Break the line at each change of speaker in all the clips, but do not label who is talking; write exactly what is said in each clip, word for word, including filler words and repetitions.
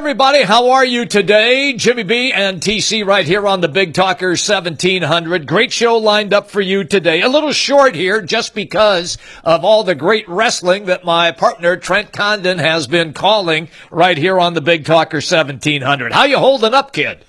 everybody. How are you today? Jimmy B and T C right here on the Big Talker seventeen hundred. Great show lined up for you today. A little short here just because of all the great wrestling that my partner Trent Condon has been calling right here on the Big Talker seventeen hundred. How you holding up, kid?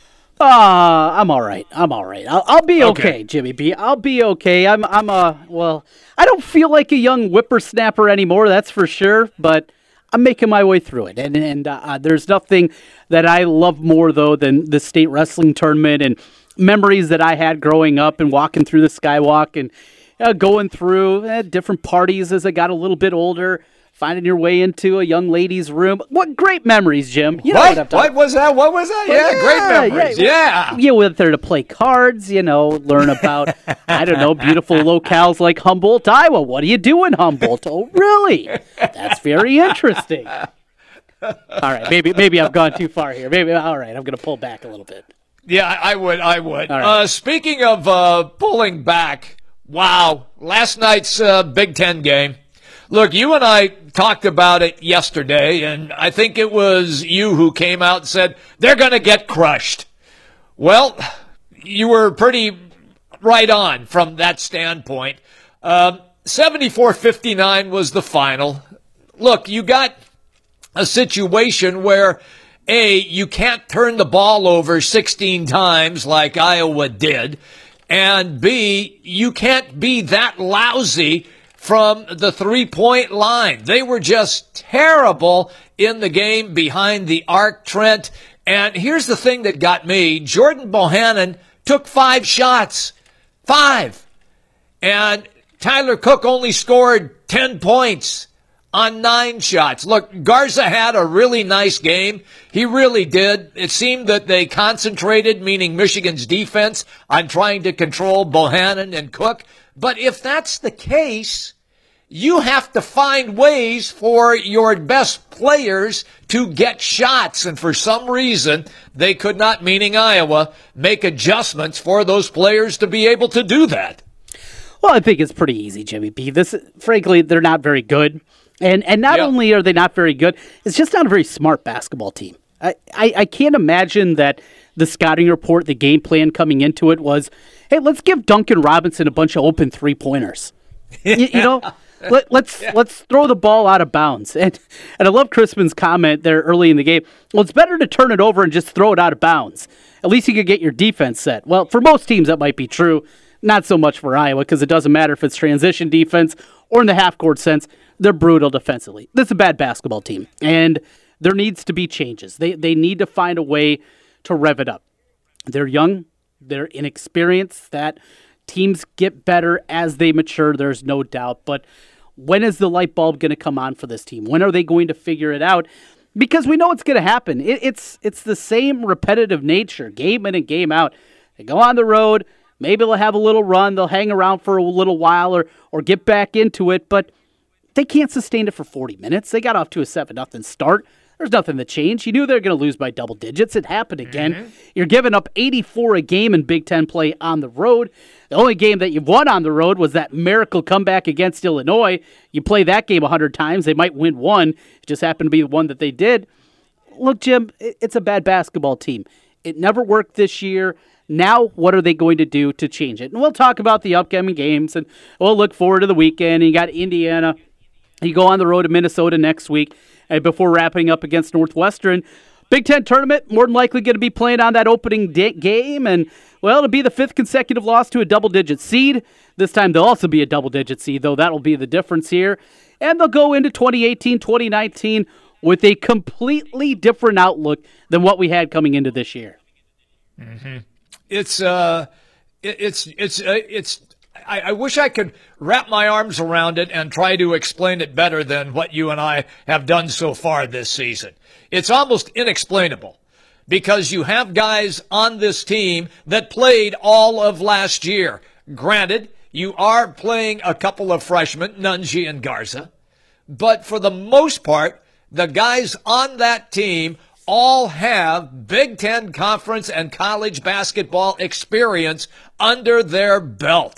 Uh, I'm all right. I'm all right. I'll, I'll be okay,
Okay.
Jimmy B. I'll be okay. I'm, I'm a, well, I don't feel like a young whippersnapper anymore, that's for sure, but I'm making my way through it. And, and uh, there's nothing that I love more, though, than the state wrestling tournament and memories that I had growing up and walking through the Skywalk and uh, going through uh, different parties as I got a little bit older. Finding your way into a young lady's room. What great memories, Jim. You know
what?
what I'm talking
What was that? What was that? Yeah,
yeah,
great memories.
yeah.
Yeah.
You went there to play cards, you know, learn about, I don't know, beautiful locales like Humboldt, Iowa. What do you do in Humboldt? Oh, really? That's very interesting. All right, maybe maybe I've gone too far here. Maybe, all right, I'm going to pull back a little bit.
Yeah, I I would. I would.
All right.
Uh, speaking of uh, pulling back, wow, last night's uh, Big Ten game. Look, you and I talked about it yesterday, and I think it was you who came out and said, they're going to get crushed. Well, you were pretty right on from that standpoint. Um, seventy-four fifty-nine was the final. Look, you got a situation where, A, you can't turn the ball over sixteen times like Iowa did, and B, you can't be that lousy from the three-point line. They were just terrible in the game behind the arc, Trent. And here's the thing that got me. Jordan Bohannon took five shots. Five. And Tyler Cook only scored ten points on nine shots. Look, Garza had a really nice game. He really did. It seemed that they concentrated, meaning Michigan's defense, on trying to control Bohannon and Cook. But if that's the case, you have to find ways for your best players to get shots. And for some reason, they could not, meaning Iowa, make adjustments for those players to be able to do that.
Well, I think it's pretty easy, Jimmy B. This, frankly, they're not very good. And and not
Yeah.
only are they not very good, it's just not a very smart basketball team. I, I, I can't imagine that the scouting report, the game plan coming into it was, hey, let's give Duncan Robinson a bunch of open three-pointers. you, you know, let, let's yeah. let's throw the ball out of bounds. And and I love Crispin's comment there early in the game. Well, it's better to turn it over and just throw it out of bounds. At least you could get your defense set. Well, for most teams that might be true. Not so much for Iowa, because it doesn't matter if it's transition defense or in the half-court sense. They're brutal defensively. This is a bad basketball team, and there needs to be changes. They they need to find a way to rev it up. They're young. They're inexperienced. That teams get better as they mature, there's no doubt. But when is the light bulb going to come on for this team? When are they going to figure it out? Because we know it's going to happen. It, it's it's the same repetitive nature, game in and game out. They go on the road. Maybe they'll have a little run. They'll hang around for a little while or or get back into it. But they can't sustain it for forty minutes. They got off to a seven nothing start. There's nothing that changed. You knew they were going to lose by double digits. It happened again. Mm-hmm. You're giving up eighty-four a game in Big Ten play on the road. The only game that you've won on the road was that miracle comeback against Illinois. You play that game one hundred times, they might win one. It just happened to be the one that they did. Look, Jim, it's a bad basketball team. It never worked this year. Now, what are they going to do to change it? And we'll talk about the upcoming games, and we'll look forward to the weekend. You got Indiana. You go on the road to Minnesota next week, and before wrapping up against Northwestern. Big Ten tournament, more than likely going to be playing on that opening day game, and, well, it'll be the fifth consecutive loss to a double-digit seed. This time they'll also be a double-digit seed, though that'll be the difference here. And they'll go into twenty eighteen twenty nineteen with a completely different outlook than what we had coming into this year.
Mm-hmm. It's uh, it, it's it's uh, it's. I, I wish I could wrap my arms around it and try to explain it better than what you and I have done so far this season. It's almost inexplainable because you have guys on this team that played all of last year. Granted, you are playing a couple of freshmen, Nunji and Garza, but for the most part, the guys on that team all have Big Ten Conference and college basketball experience under their belt.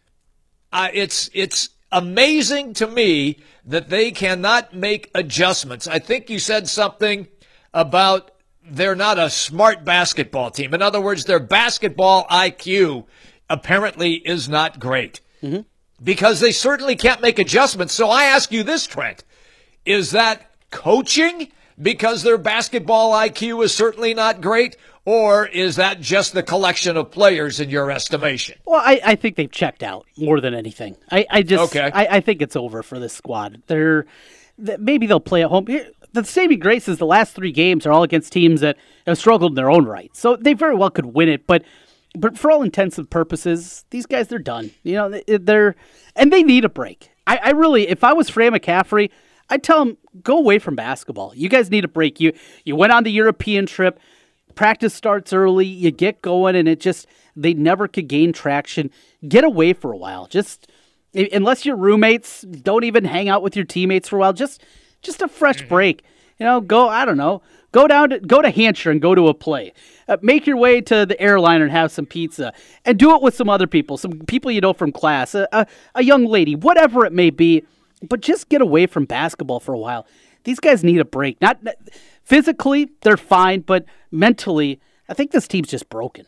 Uh, it's it's amazing to me that they cannot make adjustments. I think you said something about they're not a smart basketball team. In other words, their basketball I Q apparently is not great mm-hmm. because they certainly can't make adjustments. So I ask you this, Trent, is that coaching because their basketball I Q is certainly not great, or is that just the collection of players in your estimation?
Well, I, I think they've checked out more than anything. I, I just
okay.
I, I think it's over for this squad. They're maybe they'll play at home. The saving grace is the last three games are all against teams that have struggled in their own right, so they very well could win it. But but for all intents and purposes, these guys, they're done. You know, they're and they need a break. I, I really, if I was Fran McCaffrey, I'd tell him, go away from basketball. You guys need a break. You you went on the European trip. Practice starts early. You get going, and it just, they never could gain traction. Get away for a while. Just, unless your roommates, don't even hang out with your teammates for a while. Just just a fresh break. You know, go, I don't know, go down to, go to Hampshire and go to a play. Uh, make your way to the airliner and have some pizza. And do it with some other people, some people you know from class, a, a, a young lady, whatever it may be. But just get away from basketball for a while. These guys need a break. Not physically, they're fine, but mentally, I think this team's just broken.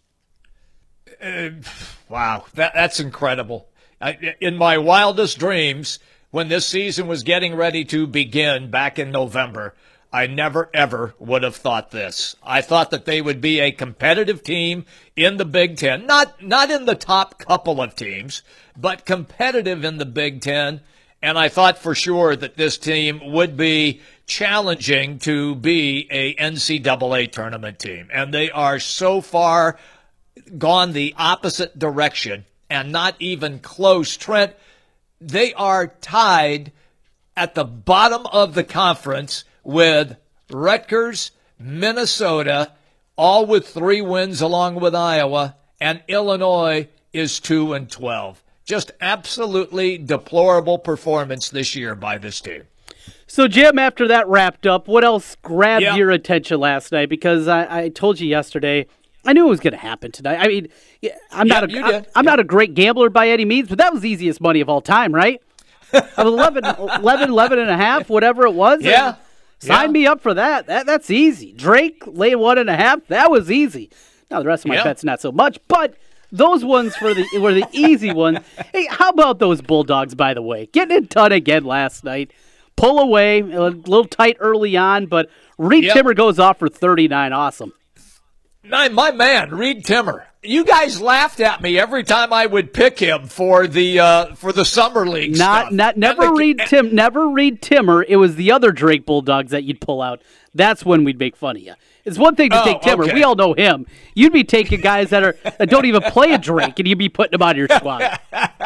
Uh, wow, that that's incredible. I, in my wildest dreams, when this season was getting ready to begin back in November, I never, ever would have thought this. I thought that they would be a competitive team in the Big Ten. Not, not in the top couple of teams, but competitive in the Big Ten. And I thought for sure that this team would be challenging to be a N C double A tournament team. And they are so far gone the opposite direction and not even close. Trent, they are tied at the bottom of the conference with Rutgers, Minnesota, all with three wins along with Iowa, and Illinois is two and twelve. Just absolutely deplorable performance this year by this team.
So, Jim, after that wrapped up, what else grabbed
yep.
your attention last night? Because I, I told you yesterday, I knew it was going to happen tonight. I mean, I'm
yep,
not a,
you
I,
did.
I'm
yep.
not a great gambler by any means, but that was the easiest money of all time, right? Of eleven, eleven, eleven and a half, whatever it was.
Yeah.
Sign
yeah.
me up for that. That That's easy. Drake, lay one and a half, that was easy. Now, the rest of my
yep.
bets, not so much, but those ones for the were the easy ones. Hey, how about those Bulldogs, by the way? Getting it done again last night. Pull away, a little tight early on, but Reed
yep.
Timmer goes off for thirty-nine. Awesome.
My, my man, Reed Timmer. You guys laughed at me every time I would pick him for the uh, for the summer league
Not,
stuff.
not, never
the,
Reed Tim, never Reed Timmer. It was the other Drake Bulldogs that you'd pull out. That's when we'd make fun of you. It's one thing to
oh,
take Timmer.
Okay.
We all know him. You'd be taking guys that are that don't even play a Drake, and you'd be putting them on your squad.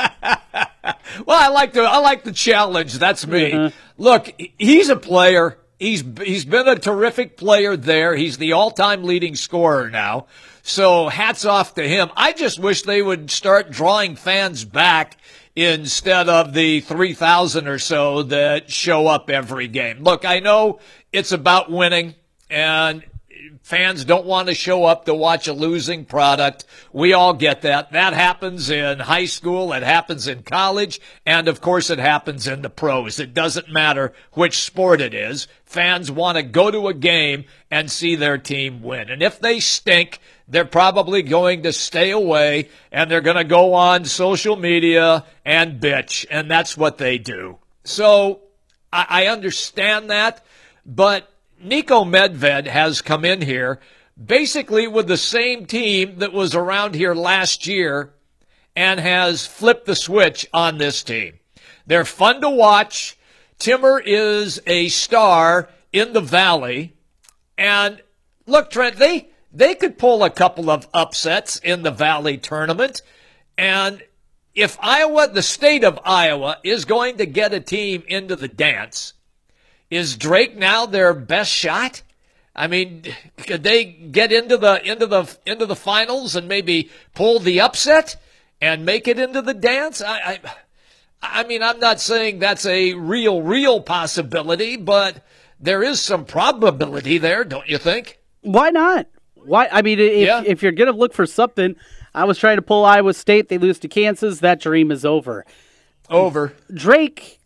Well, I like the I like the challenge. That's me. Uh-huh. Look, he's a player. He's he's been a terrific player there. He's the all-time leading scorer now. So hats off to him. I just wish they would start drawing fans back instead of the three thousand or so that show up every game. Look, I know it's about winning, and fans don't want to show up to watch a losing product. We all get that. That happens in high school. It happens in college. And, of course, it happens in the pros. It doesn't matter which sport it is. Fans want to go to a game and see their team win. And if they stink, they're probably going to stay away, and they're going to go on social media and bitch. And that's what they do. So I, I understand that, but Niko Medved has come in here basically with the same team that was around here last year and has flipped the switch on this team. They're fun to watch. Timmer is a star in the Valley. And look, Trent, they, they could pull a couple of upsets in the Valley tournament. And if Iowa, the state of Iowa, is going to get a team into the dance, is Drake now their best shot? I mean, could they get into the into the into the finals and maybe pull the upset and make it into the dance? I, I, I mean, I'm not saying that's a real, real possibility, but there is some probability there, don't you think?
Why not? Why? I mean, if
yeah.
if you're gonna look for something, I was trying to pull Iowa State. They lose to Kansas. That dream is over.
Over.
Drake.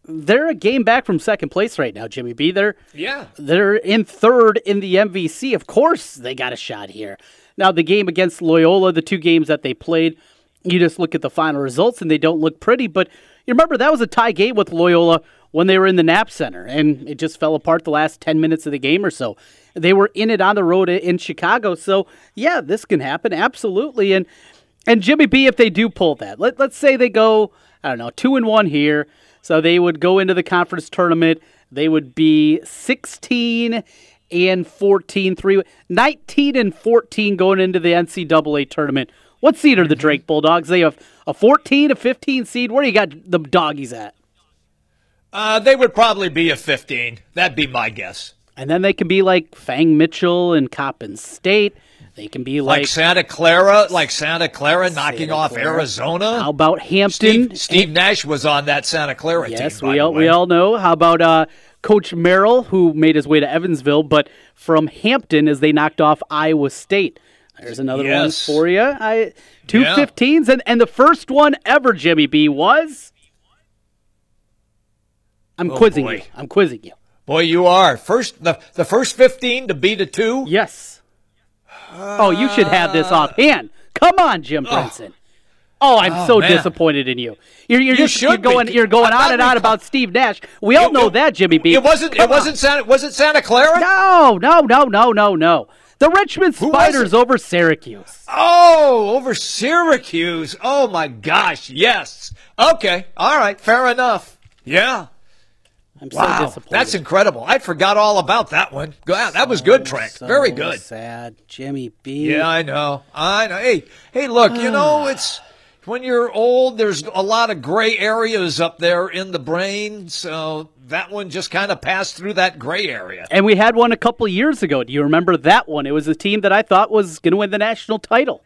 they're a game back from second place right now, Jimmy B. They're,
Yeah.
they're in third in the M V C. Of course they got a shot here. Now, the game against Loyola, the two games that they played, you just look at the final results and they don't look pretty. But you remember that was a tie game with Loyola when they were in the Knapp Center, and it just fell apart the last ten minutes of the game or so. They were in it on the road in Chicago. So, yeah, this can happen, absolutely. And and Jimmy B, if they do pull that, let, let's say they go, I don't know, two and one here. So they would go into the conference tournament. They would be sixteen and fourteen, three, nineteen and fourteen going into the N C double A tournament. What seed are the Drake Bulldogs? They have a fourteen, a fifteen seed. Where do you got the doggies at?
Uh, they would probably be a fifteen. That'd be my guess.
And then they can be like Fang Mitchell and Coppin State. They can be like,
Like Santa Clara, like Santa Clara knocking
Santa
off
Clara.
Arizona.
How about Hampton?
Steve, Steve Nash was on that Santa Clara
Yes,
team. by
we
the
all,
way.
we all know. How about uh, Coach Merrill, who made his way to Evansville, but from Hampton as they knocked off Iowa State. There's another
Yes.
one for you. I, two
Yeah.
fifteens, and, and the first one ever, Jimmy B, was... I'm
Oh,
quizzing
boy.
you. I'm quizzing you.
Boy, you are first. The the first fifteen to beat a two.
Yes. Oh, you should have this offhand. Come on, Jim Brinson. Oh, I'm
Oh,
so
man.
disappointed in you. You're, you're,
You
just, you're
should be.
going. You're going
I'm
on
not
and on
recall-
about Steve Nash. We all
It-
know
it-
that, Jimmy B.
It wasn't.
Come
It wasn't
on.
Santa. Was it Santa Clara?
No, no, no, no, no, no. The Richmond
Who was
Spiders
it?
over Syracuse.
Oh, over Syracuse. Oh my gosh. Yes. Okay. All right. Fair enough. Yeah.
I'm so
Wow.
disappointed.
That's incredible. I forgot all about that one. Wow, that was good, Trent.
So
Very good.
Sad, Jimmy B.
Yeah, I know. I know. Hey, hey, look. You know, it's when you're old. There's a lot of gray areas up there in the brain. So that one just kind of passed through that gray area.
And we had one a couple of years ago. Do you remember that one? It was a team that I thought was going to win the national title.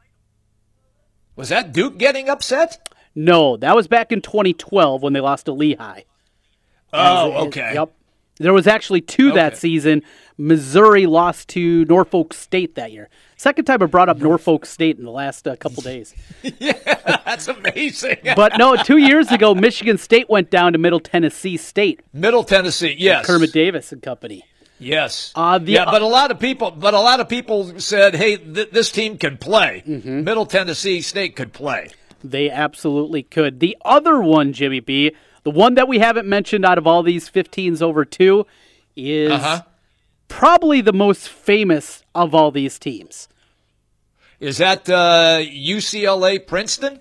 Was that Duke getting upset?
No, that was back in twenty twelve when they lost to Lehigh.
Oh,
As-
okay.
Yep. There was actually two that
Okay.
season. Missouri lost to Norfolk State that year. Second time I brought up Norfolk State in the last uh, couple days.
That's amazing.
But no, two years ago, Michigan State went down to Middle Tennessee State.
Middle Tennessee, yes.
Kermit Davis and company.
Yes.
Uh, the-
yeah, but a lot of people, but a lot of people said, "Hey, th- this team can play.
Mm-hmm.
Middle Tennessee State could play."
They absolutely could. The other one, Jimmy B, the one that we haven't mentioned out of all these fifteens over two, is
Uh-huh.
probably the most famous of all these teams.
Is that uh, U C L A Princeton?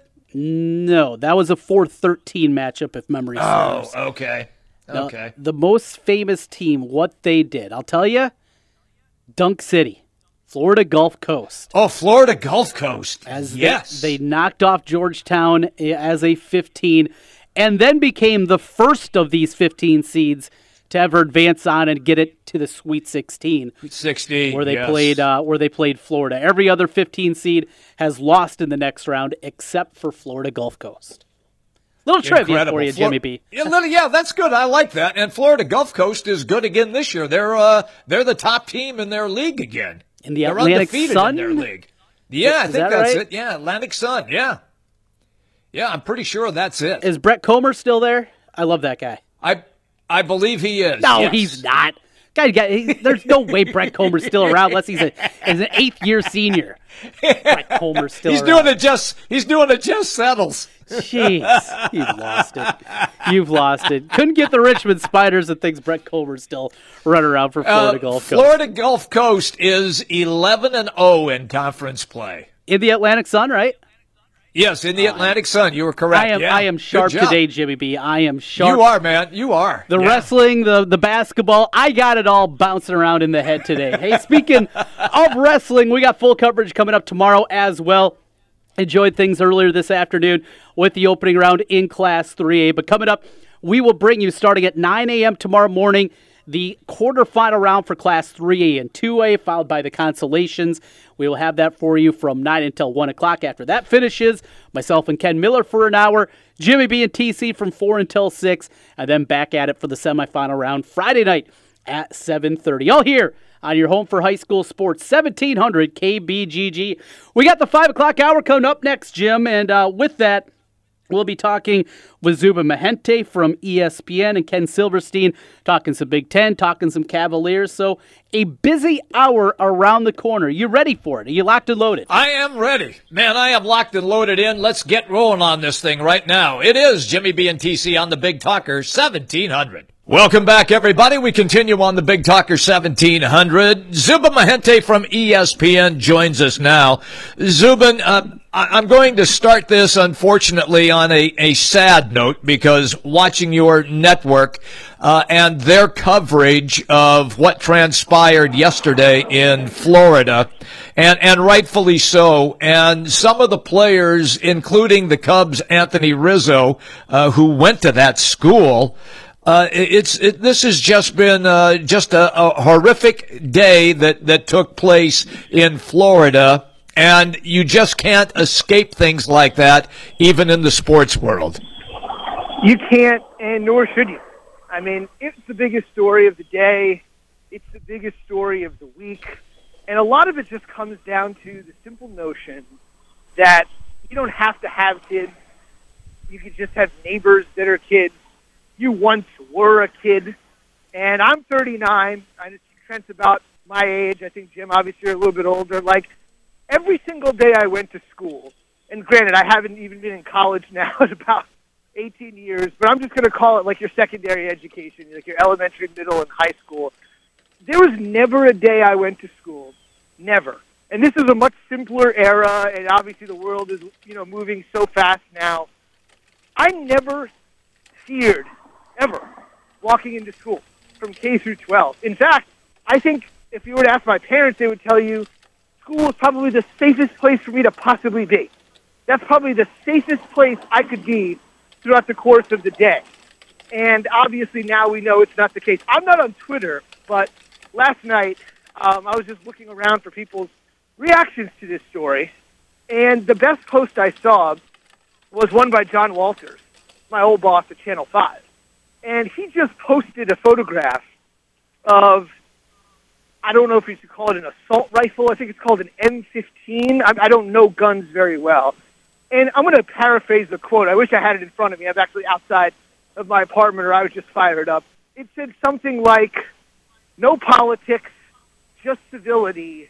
No, that was a four thirteen matchup, if memory
Oh,
serves.
okay.
Now,
Okay.
the most famous team, what they did, I'll tell you, Dunk City, Florida Gulf Coast.
Oh, Florida Gulf Coast.
As
yes.
they, they knocked off Georgetown as a fifteen, and then became the first of these fifteen seeds to ever advance on and get it to the Sweet sixteen,
sixteen.
where they
yes.
played uh, where they played Florida. Every other fifteen seed has lost in the next round except for Florida Gulf Coast. Little trivia
Incredible.
for you,
Flor-
Jimmy B.
Yeah, little- yeah, that's good. I like that. And Florida Gulf Coast is good again this year. They're uh, they're the top team in their league again.
In the
they're
Atlantic
undefeated
Sun?
in their league. Yeah, I
Is
think
that
that's
right?
it. Yeah, Atlantic Sun. Yeah, yeah, I'm pretty sure that's it.
Is Brett Comer still there? I love that guy.
I I believe he is.
No,
yes.
he's not. Guy, guy, he, there's no way Brett Comer's still around unless he's, a, he's an eighth year senior. Brett Comer's still
He's
around.
doing it just. He's doing it just settles.
Jeez, you've lost it. You've lost it. Couldn't get the Richmond Spiders and thinks Brett Comer's still running around for Florida
Uh,
Gulf Coast.
Florida Gulf Coast is eleven and zero in conference play.
In the Atlantic Sun, right?
Yes, in the Atlantic Sun. You were correct.
I am
Yeah.
I am
Good
sharp
job.
today, Jimmy B. I am sharp.
You are, man. You are.
The
Yeah.
wrestling, the, the basketball, I got it all bouncing around in the head today. Hey, speaking of wrestling, we got full coverage coming up tomorrow as well. Enjoyed things earlier this afternoon with the opening round in Class three A. But coming up, we will bring you, starting at nine a.m. tomorrow morning, the quarterfinal round for Class three A and two A, followed by the consolations. We will have that for you from nine until one o'clock. After that finishes, myself and Ken Miller for an hour, Jimmy B and T C from four until six, and then back at it for the semifinal round Friday night at seven thirty. All here on your home for high school sports, seventeen hundred K B G G. We got the five o'clock hour coming up next, Jim, and uh, with that, We'll be talking with Zubin Mehenti from E S P N and Ken Silverstein, talking some Big Ten, talking some Cavaliers. So a busy hour around the corner. You ready for it? Are you locked and loaded?
I am ready. Man, I am locked and loaded in. Let's get rolling on this thing right now. It is Jimmy B and T C on the Big Talker seventeen hundred. Welcome back, everybody. We continue on the Big Talker seventeen hundred. Zubin Mehenti from E S P N joins us now. Zubin, uh, I'm going to start this, unfortunately, on a, a sad note, because watching your network uh, and their coverage of what transpired yesterday in Florida, and, and rightfully so, and some of the players, including the Cubs' Anthony Rizzo, uh, who went to that school, Uh, it's it, this has just been uh, just a, a horrific day that, that took place in Florida, and you just can't escape things like that, even in the sports world.
You can't, and nor should you. I mean, it's the biggest story of the day. It's the biggest story of the week. And a lot of it just comes down to the simple notion that you don't have to have kids. You can just have neighbors that are kids. You once were a kid, and I'm thirty-nine. I just Trent's about my age. I think, Jim, obviously, you're a little bit older. Like, every single day I went to school, and granted, I haven't even been in college now in about eighteen years, but I'm just going to call it like your secondary education, like your elementary, middle, and high school. There was never a day I went to school. Never. And this is a much simpler era, and obviously the world is, you know, moving so fast now. I never feared ever walking into school from K through twelve. In fact, I think if you were to ask my parents, they would tell you school is probably the safest place for me to possibly be. That's probably the safest place I could be throughout the course of the day. And obviously now we know it's not the case. I'm not on Twitter, but last night um, I was just looking around for people's reactions to this story, and the best post I saw was one by John Walters, my old boss at Channel five. And he just posted a photograph of, I don't know if you should call it an assault rifle. I think it's called an M fifteen. I, I don't know guns very well. And I'm going to paraphrase the quote. I wish I had it in front of me. I'm actually outside of my apartment, or I was just fired up. It said something like, "No politics, just civility.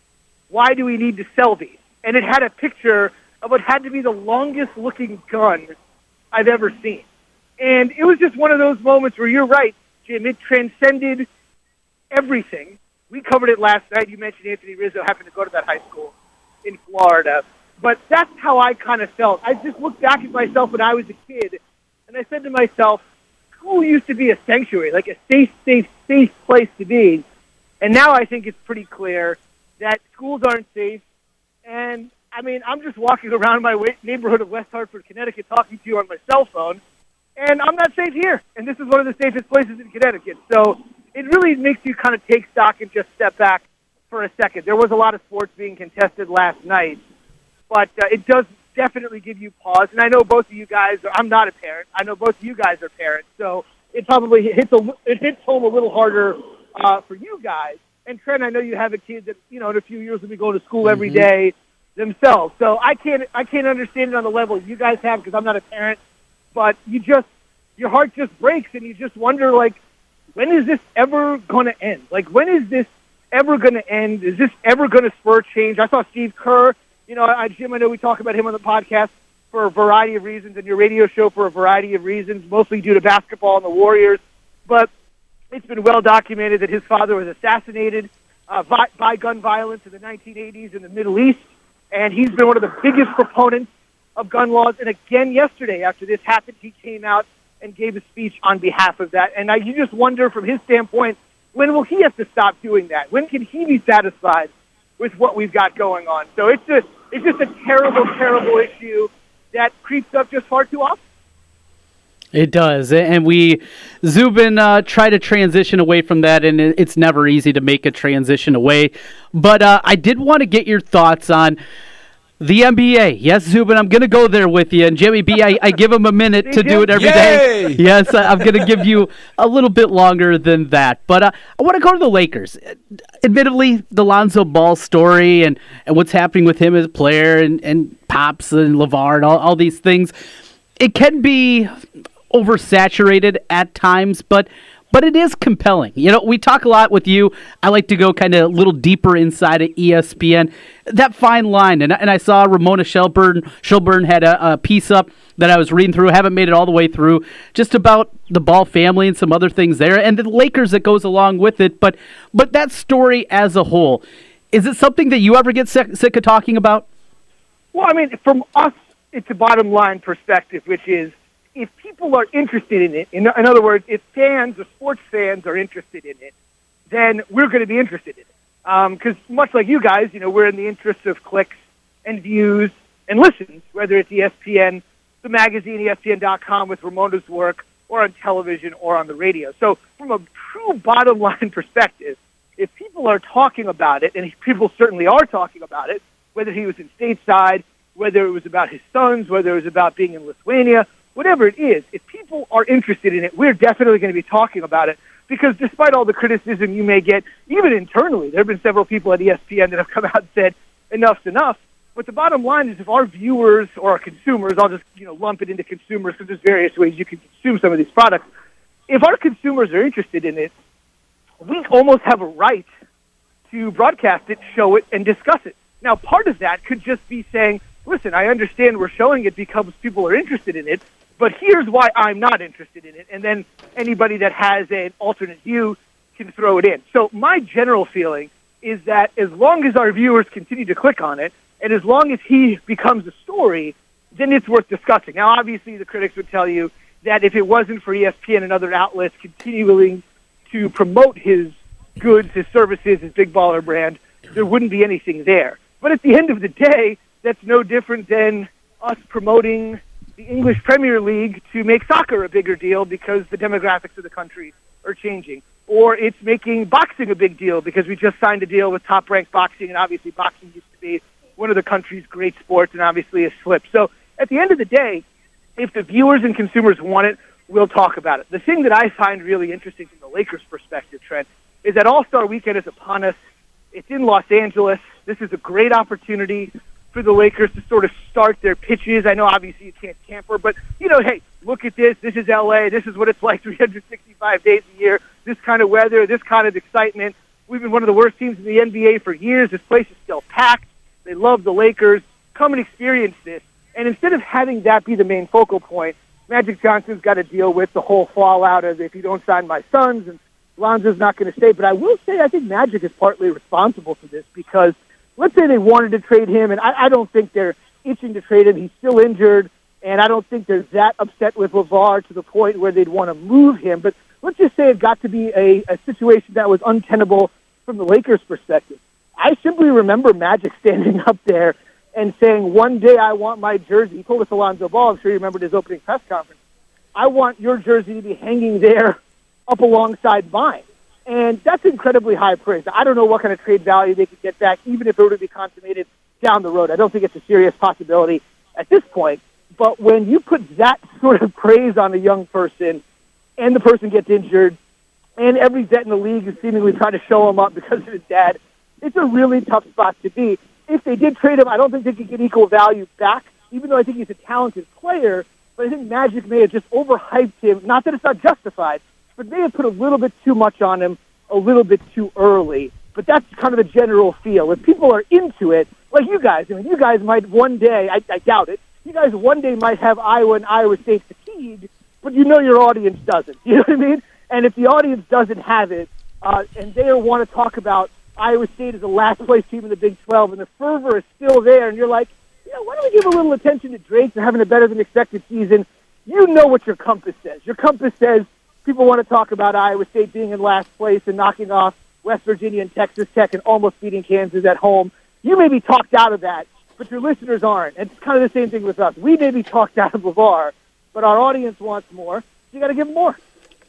Why do we need to sell these?" And it had a picture of what had to be the longest-looking gun I've ever seen. And it was just one of those moments where you're right, Jim. It transcended everything. We covered it last night. You mentioned Anthony Rizzo happened to go to that high school in Florida. But that's how I kind of felt. I just looked back at myself when I was a kid, and I said to myself, school used to be a sanctuary, like a safe, safe, safe place to be. And now I think it's pretty clear that schools aren't safe. And, I mean, I'm just walking around my neighborhood of West Hartford, Connecticut, talking to you on my cell phone, and I'm not safe here. And this is one of the safest places in Connecticut. So it really makes you kind of take stock and just step back for a second. There was a lot of sports being contested last night, but uh, it does definitely give you pause. And I know both of you guys are, I'm not a parent. I know both of you guys are parents. So it probably hits a, it hits home a little harder uh, for you guys. And Trent, I know you have a kid that, you know, in a few years will be going to school every
Mm-hmm.
day themselves. So I can't, I can't understand it on the level you guys have because I'm not a parent. But you just, your heart just breaks, and you just wonder, like, when is this ever going to end? Like, when is this ever going to end? Is this ever going to spur change? I saw Steve Kerr. You know, I, Jim, I know we talk about him on the podcast for a variety of reasons, and your radio show for a variety of reasons, mostly due to basketball and the Warriors. But it's been well documented that his father was assassinated uh, by, by gun violence in the nineteen eighties in the Middle East, and he's been one of the biggest proponents of gun laws. And again, yesterday, after this happened, he came out and gave a speech on behalf of that. And I, you just wonder from his standpoint, when will he have to stop doing that? When can he be satisfied with what we've got going on? So it's just, it's just a terrible, terrible issue that creeps up just far too often.
It does, and we, Zubin, uh, try to transition away from that, and it's never easy to make a transition away. But uh, I did want to get your thoughts on the N B A. Yes, Zubin, I'm going to go there with you. And Jimmy B, I, I give him a minute to do it every day.
Yay!
Yes, I'm going to give you a little bit longer than that. But uh, I want to go to the Lakers. Admittedly, the Lonzo Ball story and, and what's happening with him as a player and, and Pops and LeVar and all, all these things. it can be oversaturated at times, but but it is compelling. You know, we talk a lot with you. I like to go kind of a little deeper inside of E S P N. That fine line, and, and I saw Ramona Shelburne, Shelburne had a, a piece up that I was reading through. Haven't made it all the way through, just about the Ball family and some other things there, and the Lakers that goes along with it. But but that story as a whole, is it something that you ever get sick, sick of talking about?
Well, I mean, from us, it's a bottom line perspective, which is if people are interested in it, in, in other words, if fans or sports fans are interested in it, then we're going to be interested in it. Because um, much like you guys, you know, we're in the interest of clicks and views and listens, whether it's E S P N, the magazine, E S P N dot com with Ramona's work, or on television or on the radio. So from a true bottom line perspective, if people are talking about it, and people certainly are talking about it, whether he was in stateside, whether it was about his sons, whether it was about being in Lithuania, whatever it is, if people are interested in it, we're definitely going to be talking about it, because despite all the criticism you may get, even internally, there have been several people at E S P N that have come out and said, enough's enough. But the bottom line is if our viewers or our consumers, I'll just you know lump it into consumers because there's various ways you can consume some of these products. If our consumers are interested in it, we almost have a right to broadcast it, show it, and discuss it. Now, part of that could just be saying, listen, I understand we're showing it because people are interested in it, but here's why I'm not interested in it. And then anybody that has an alternate view can throw it in. So my general feeling is that as long as our viewers continue to click on it, and as long as he becomes a story, then it's worth discussing. Now, obviously, the critics would tell you that if it wasn't for E S P N and other outlets continuing to promote his goods, his services, his big baller brand, there wouldn't be anything there. But at the end of the day, that's no different than us promoting the English Premier League to make soccer a bigger deal because the demographics of the country are changing. Or it's making boxing a big deal because we just signed a deal with Top Rank Boxing, and obviously boxing used to be one of the country's great sports and obviously a slip. So at the end of the day, if the viewers and consumers want it, we'll talk about it. The thing that I find really interesting from the Lakers' perspective, Trent, is that All-Star Weekend is upon us. It's in Los Angeles. This is a great opportunity for the Lakers to sort of start their pitches. I know obviously you can't tamper, but, you know, hey, look at this. This is L A. This is what it's like three hundred sixty-five days a year. This kind of weather, this kind of excitement. We've been one of the worst teams in the N B A for years. This place is still packed. They love the Lakers. Come and experience this. And instead of having that be the main focal point, Magic Johnson's got to deal with the whole fallout of if you don't sign my sons, and Lonzo's not going to stay. But I will say I think Magic is partly responsible for this because let's say they wanted to trade him, and I, I don't think they're itching to trade him. He's still injured, and I don't think they're that upset with LeVar to the point where they'd want to move him. But let's just say it got to be a, a situation that was untenable from the Lakers' perspective. I simply remember Magic standing up there and saying, one day I want my jersey. He told us Alonzo Ball, I'm sure you remembered his opening press conference. I want your jersey to be hanging there up alongside mine. And that's incredibly high praise. I don't know what kind of trade value they could get back, even if it were to be consummated down the road. I don't think it's a serious possibility at this point. But when you put that sort of praise on a young person and the person gets injured and every vet in the league is seemingly trying to show him up because of his dad, it's a really tough spot to be. If they did trade him, I don't think they could get equal value back, even though I think he's a talented player. But I think Magic may have just overhyped him. Not that it's not justified, but may have put a little bit too much on him a little bit too early. But that's kind of the general feel. If people are into it, like you guys, I mean, you guys might one day, I, I doubt it, you guys one day might have Iowa and Iowa State fatigued, but you know your audience doesn't. You know what I mean? And if the audience doesn't have it, uh, and they want to talk about Iowa State is the last place team in the Big twelve, and the fervor is still there, and you're like, you know, why don't we give a little attention to Drake for having a better than expected season? You know what your compass says. Your compass says people want to talk about Iowa State being in last place and knocking off West Virginia and Texas Tech and almost beating Kansas at home. You may be talked out of that, but your listeners aren't. And it's kind of the same thing with us. We may be talked out of LeVar, but our audience wants more. So you got to give them more.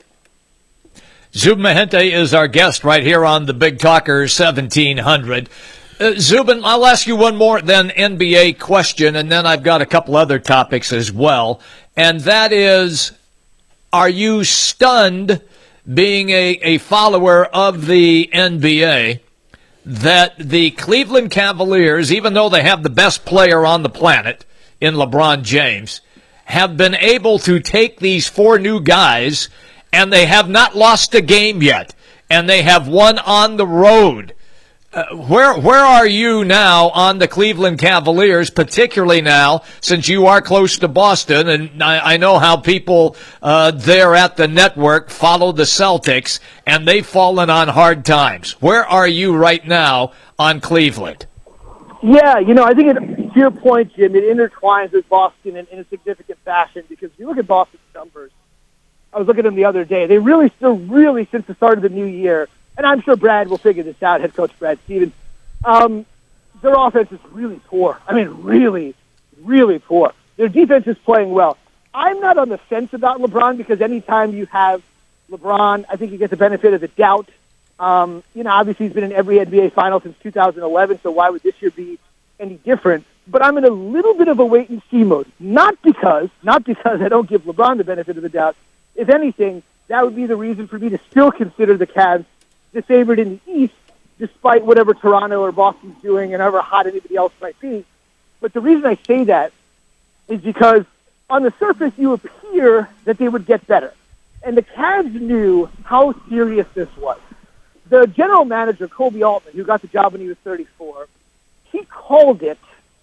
Zubin Mehenti is our guest right here on the Big Talker seventeen hundred. Uh, Zubin, I'll ask you one more then N B A question, and then I've got a couple other topics as well. And that is, are you stunned, being a, a follower of the N B A, that the Cleveland Cavaliers, even though they have the best player on the planet in LeBron James, have been able to take these four new guys, and they have not lost a game yet, and they have won on the road. Uh, where where are you now on the Cleveland Cavaliers, particularly now since you are close to Boston, and I, I know how people uh, there at the network follow the Celtics, and they've fallen on hard times. Where are you right now on Cleveland?
Yeah, you know, I think it, to your point, Jim, it intertwines with Boston in, in a significant fashion because if you look at Boston's numbers, I was looking at them the other day, they really still really, since the start of the new year, and I'm sure Brad will figure this out, head coach Brad Stevens, um, their offense is really poor. I mean, really, really poor. Their defense is playing well. I'm not on the fence about LeBron because anytime you have LeBron, I think you get the benefit of the doubt. Um, you know, obviously he's been in every N B A final since two thousand eleven, so why would this year be any different? But I'm in a little bit of a wait-and-see mode. Not because, not because I don't give LeBron the benefit of the doubt. If anything, that would be the reason for me to still consider the Cavs the favorite in the East, despite whatever Toronto or Boston's doing and however hot anybody else might be. But the reason I say that is because on the surface, you appear that they would get better. And the Cavs knew how serious this was. The general manager, Kobe Altman, who got the job when he was thirty-four, he called it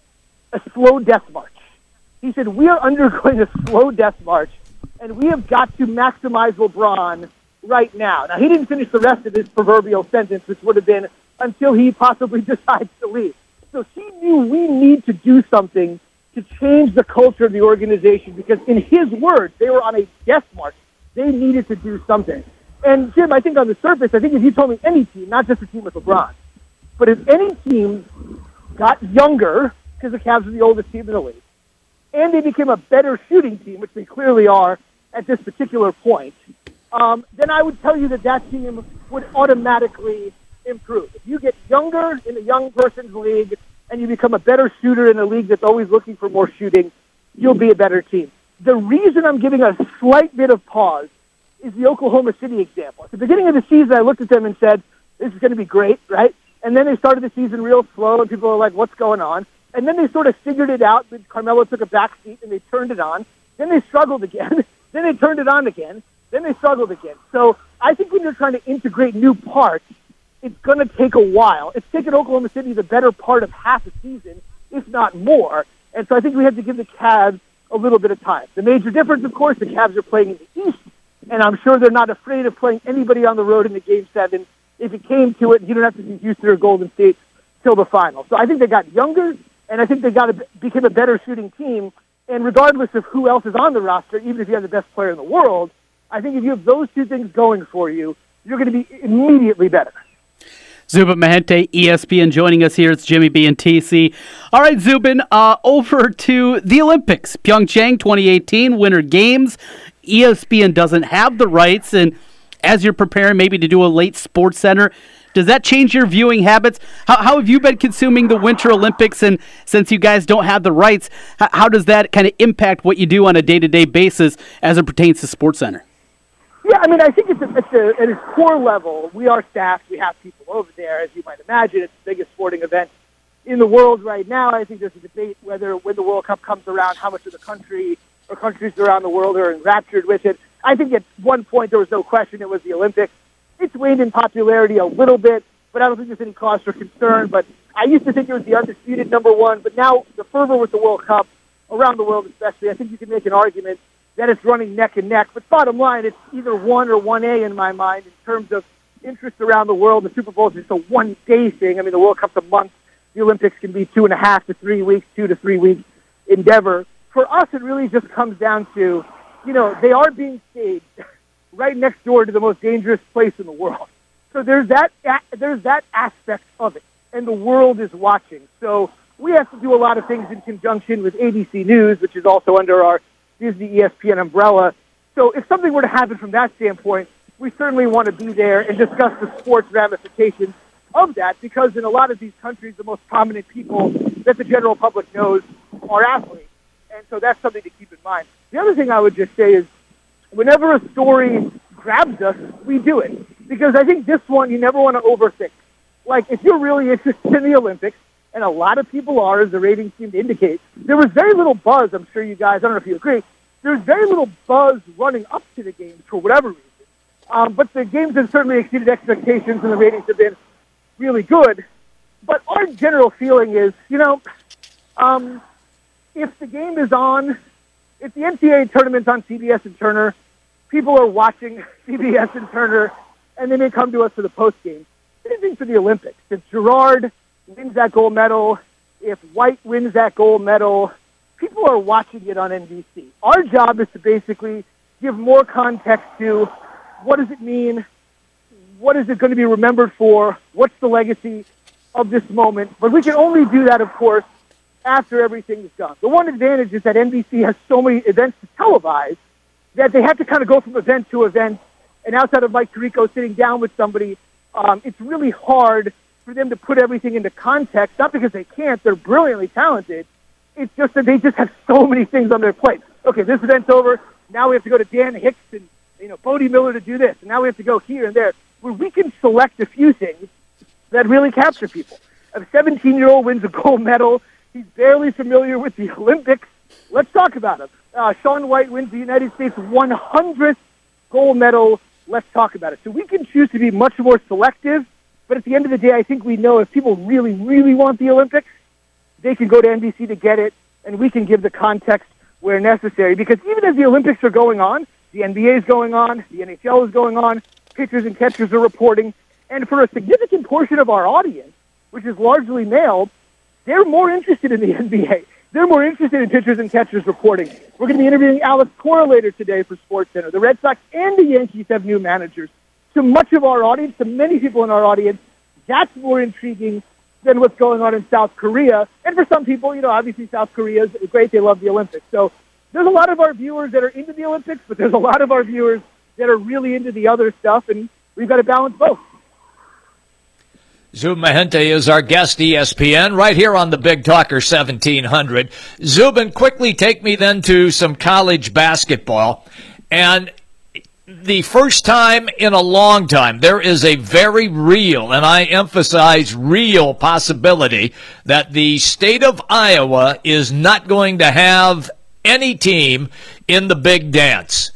a slow death march. He said, we are undergoing a slow death march, and we have got to maximize LeBron right now. Now, he didn't finish the rest of his proverbial sentence, which would have been until he possibly decides to leave. So he knew we need to do something to change the culture of the organization because, in his words, they were on a death march. They needed to do something. And, Jim, I think on the surface, I think if you told me any team, not just a team with LeBron, but if any team got younger, because the Cavs are the oldest team in the league, and they became a better shooting team, which they clearly are at this particular point, um, then I would tell you that that team would automatically improve. If you get younger in a young person's league and you become a better shooter in a league that's always looking for more shooting, you'll be a better team. The reason I'm giving a slight bit of pause is the Oklahoma City example. At the beginning of the season, I looked at them and said, this is going to be great, right? And then they started the season real slow, and people were like, what's going on? And then they sort of figured it out. Carmelo took a back seat, and they turned it on. Then they struggled again. Then they turned it on again. Then they struggled again. So I think when you're trying to integrate new parts, it's going to take a while. It's taken Oklahoma City the better part of half a season, if not more. And so I think we have to give the Cavs a little bit of time. The major difference, of course, the Cavs are playing in the East, and I'm sure they're not afraid of playing anybody on the road in the Game seven. If it came to it, you don't have to see Houston or Golden State till the final. So I think they got younger, and I think they got to become a better shooting team. And regardless of who else is on the roster, even if you have the best player in the world, I think if you have those two things going for you, you're going to be immediately better.
Zubin Mehenti, E S P N, joining us here. It's Jimmy B and T C. All right, Zubin, uh, over to the Olympics. Pyeongchang twenty eighteen, Winter Games. E S P N doesn't have the rights, and as you're preparing maybe to do a late Sports Center, does that change your viewing habits? How, how have you been consuming the Winter Olympics? And since you guys don't have the rights, how, how does that kind of impact what you do on a day-to-day basis as it pertains to Sports Center?
Yeah, I mean, I think it's, a, it's a, at its core level, we are staffed. We have people over there, as you might imagine. It's the biggest sporting event in the world right now. I think there's a debate whether when the World Cup comes around, how much of the country or countries around the world are enraptured with it. I think at one point there was no question it was the Olympics. It's waned in popularity a little bit, but I don't think there's any cause for concern. But I used to think it was the undisputed number one, but now the fervor with the World Cup, around the world especially, I think you can make an argument that it's running neck and neck. But bottom line, it's either one or one A in my mind in terms of interest around the world. The Super Bowl is just a one-day thing. I mean, the World Cup's a month. The Olympics can be two and a half to three weeks, two to three weeks endeavor. For us, it really just comes down to, you know, they are being staged right next door to the most dangerous place in the world. So there's that there's that aspect of it, and the world is watching. So we have to do a lot of things in conjunction with A B C News, which is also under our Disney E S P N umbrella. So if something were to happen from that standpoint, we certainly want to be there and discuss the sports ramifications of that, because in a lot of these countries, the most prominent people that the general public knows are athletes. And so that's something to keep in mind. The other thing I would just say is whenever a story grabs us, we do it. Because I think this one, you never want to overthink. Like, if you're really interested in the Olympics, and a lot of people are, as the ratings seem to indicate, there was very little buzz, I'm sure you guys, I don't know if you agree, there's very little buzz running up to the games for whatever reason. Um, but the games have certainly exceeded expectations, and the ratings have been really good. But our general feeling is, you know, um, if the game is on, if the N C double A tournament's on C B S and Turner, people are watching C B S and Turner, and they may come to us for the postgame. Same thing for the Olympics. If Gerard wins that gold medal, if White wins that gold medal, people are watching it on N B C. Our job is to basically give more context to what does it mean, what is it going to be remembered for, what's the legacy of this moment. But we can only do that, of course, after everything is done. The one advantage is that N B C has so many events to televise that they have to kind of go from event to event. And outside of Mike Tirico sitting down with somebody, um, it's really hard for them to put everything into context, not because they can't, they're brilliantly talented. It's just that they just have so many things on their plate. Okay, this event's over. Now we have to go to Dan Hicks and, you know, Bodie Miller to do this. And now we have to go here and there. Where we can select a few things that really capture people. A seventeen-year-old wins a gold medal. He's barely familiar with the Olympics. Let's talk about him. Uh, Shaun White wins the United States one hundredth gold medal. Let's talk about it. So we can choose to be much more selective. But at the end of the day, I think we know if people really, really want the Olympics, they can go to N B C to get it, and we can give the context where necessary. Because even as the Olympics are going on, the N B A is going on, the N H L is going on, pitchers and catchers are reporting, and for a significant portion of our audience, which is largely male, they're more interested in the N B A. They're more interested in pitchers and catchers reporting. We're going to be interviewing Alex Cora later today for SportsCenter. The Red Sox and the Yankees have new managers. To much of our audience, to many people in our audience, that's more intriguing than what's going on in South Korea. And for some people, you know, obviously South Korea is great. They love the Olympics. So there's a lot of our viewers that are into the Olympics, but there's a lot of our viewers that are really into the other stuff, and we've got to balance both.
Zubin Mehenti is our guest, E S P N, right here on the Big Talker seventeen hundred. Zubin, quickly take me then to some college basketball. And the first time in a long time, there is a very real, and I emphasize real, possibility that the state of Iowa is not going to have any team in the big dance.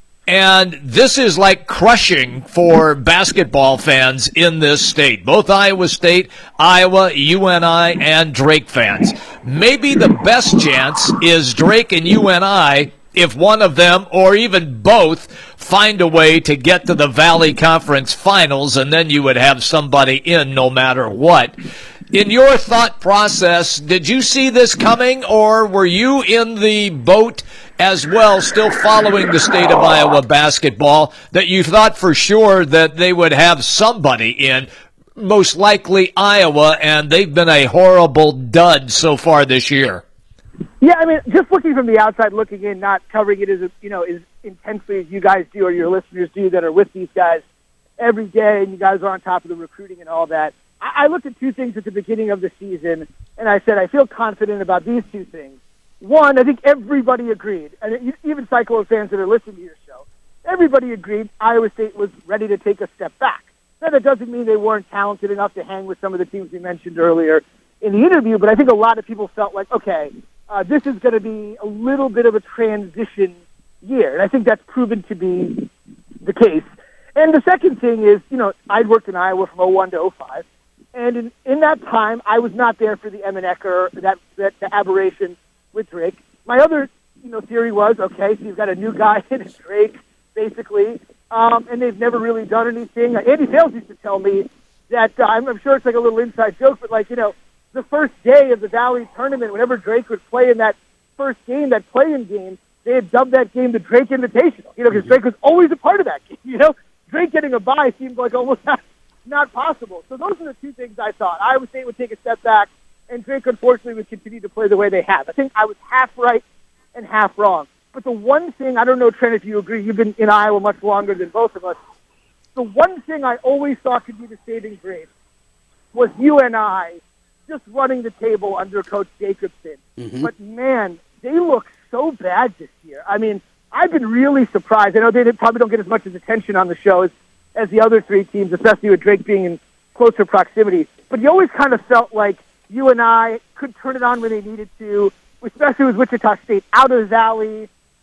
And this is like crushing for basketball fans in this state. Both Iowa State, Iowa, U N I, and Drake fans. Maybe the best chance is Drake and U N I if one of them, or even both, find a way to get to the Valley Conference Finals, and then you would have somebody in no matter what. In your thought process, did you see this coming, or were you in the boat as well, still following the state of Iowa basketball, that you thought for sure that they would have somebody in, most likely Iowa, and they've been a horrible dud so far this year?
Yeah, I mean, just looking from the outside, looking in, not covering it as, you know, as intensely as you guys do or your listeners do that are with these guys every day, and you guys are on top of the recruiting and all that. I looked at two things at the beginning of the season, and I said I feel confident about these two things. One, I think everybody agreed, and even Cyclone fans that are listening to your show, everybody agreed Iowa State was ready to take a step back. Now, that doesn't mean they weren't talented enough to hang with some of the teams we mentioned earlier in the interview, but I think a lot of people felt like, okay, uh, this is going to be a little bit of a transition year, and I think that's proven to be the case. And the second thing is, you know, I'd worked in Iowa from oh one to oh five. And in, in that time, I was not there for the Emenecker, that, that the aberration with Drake. My other, you know, theory was, okay, so you've got a new guy in Drake, basically, um, and they've never really done anything. Uh, Andy Sales used to tell me that, uh, I'm, I'm sure it's like a little inside joke, but like, you know, the first day of the Valley tournament, whenever Drake would play in that first game, that play-in game, they had dubbed that game the Drake Invitational, you know, because Drake was always a part of that game, you know. Drake getting a bye seemed like almost not Not possible. So those are the two things I thought. Iowa State would take a step back, and Drake, unfortunately, would continue to play the way they have. I think I was half right and half wrong. But the one thing, I don't know, Trent, if you agree, you've been in Iowa much longer than both of us. The one thing I always thought could be the saving grace was U N I just running the table under Coach Jacobson. Mm-hmm. But, man, they look so bad this year. I mean, I've been really surprised. I know they probably don't get as much as attention on the show as as the other three teams, especially with Drake being in closer proximity. But you always kind of felt like U N I could turn it on when they needed to, especially with Wichita State out of the Valley.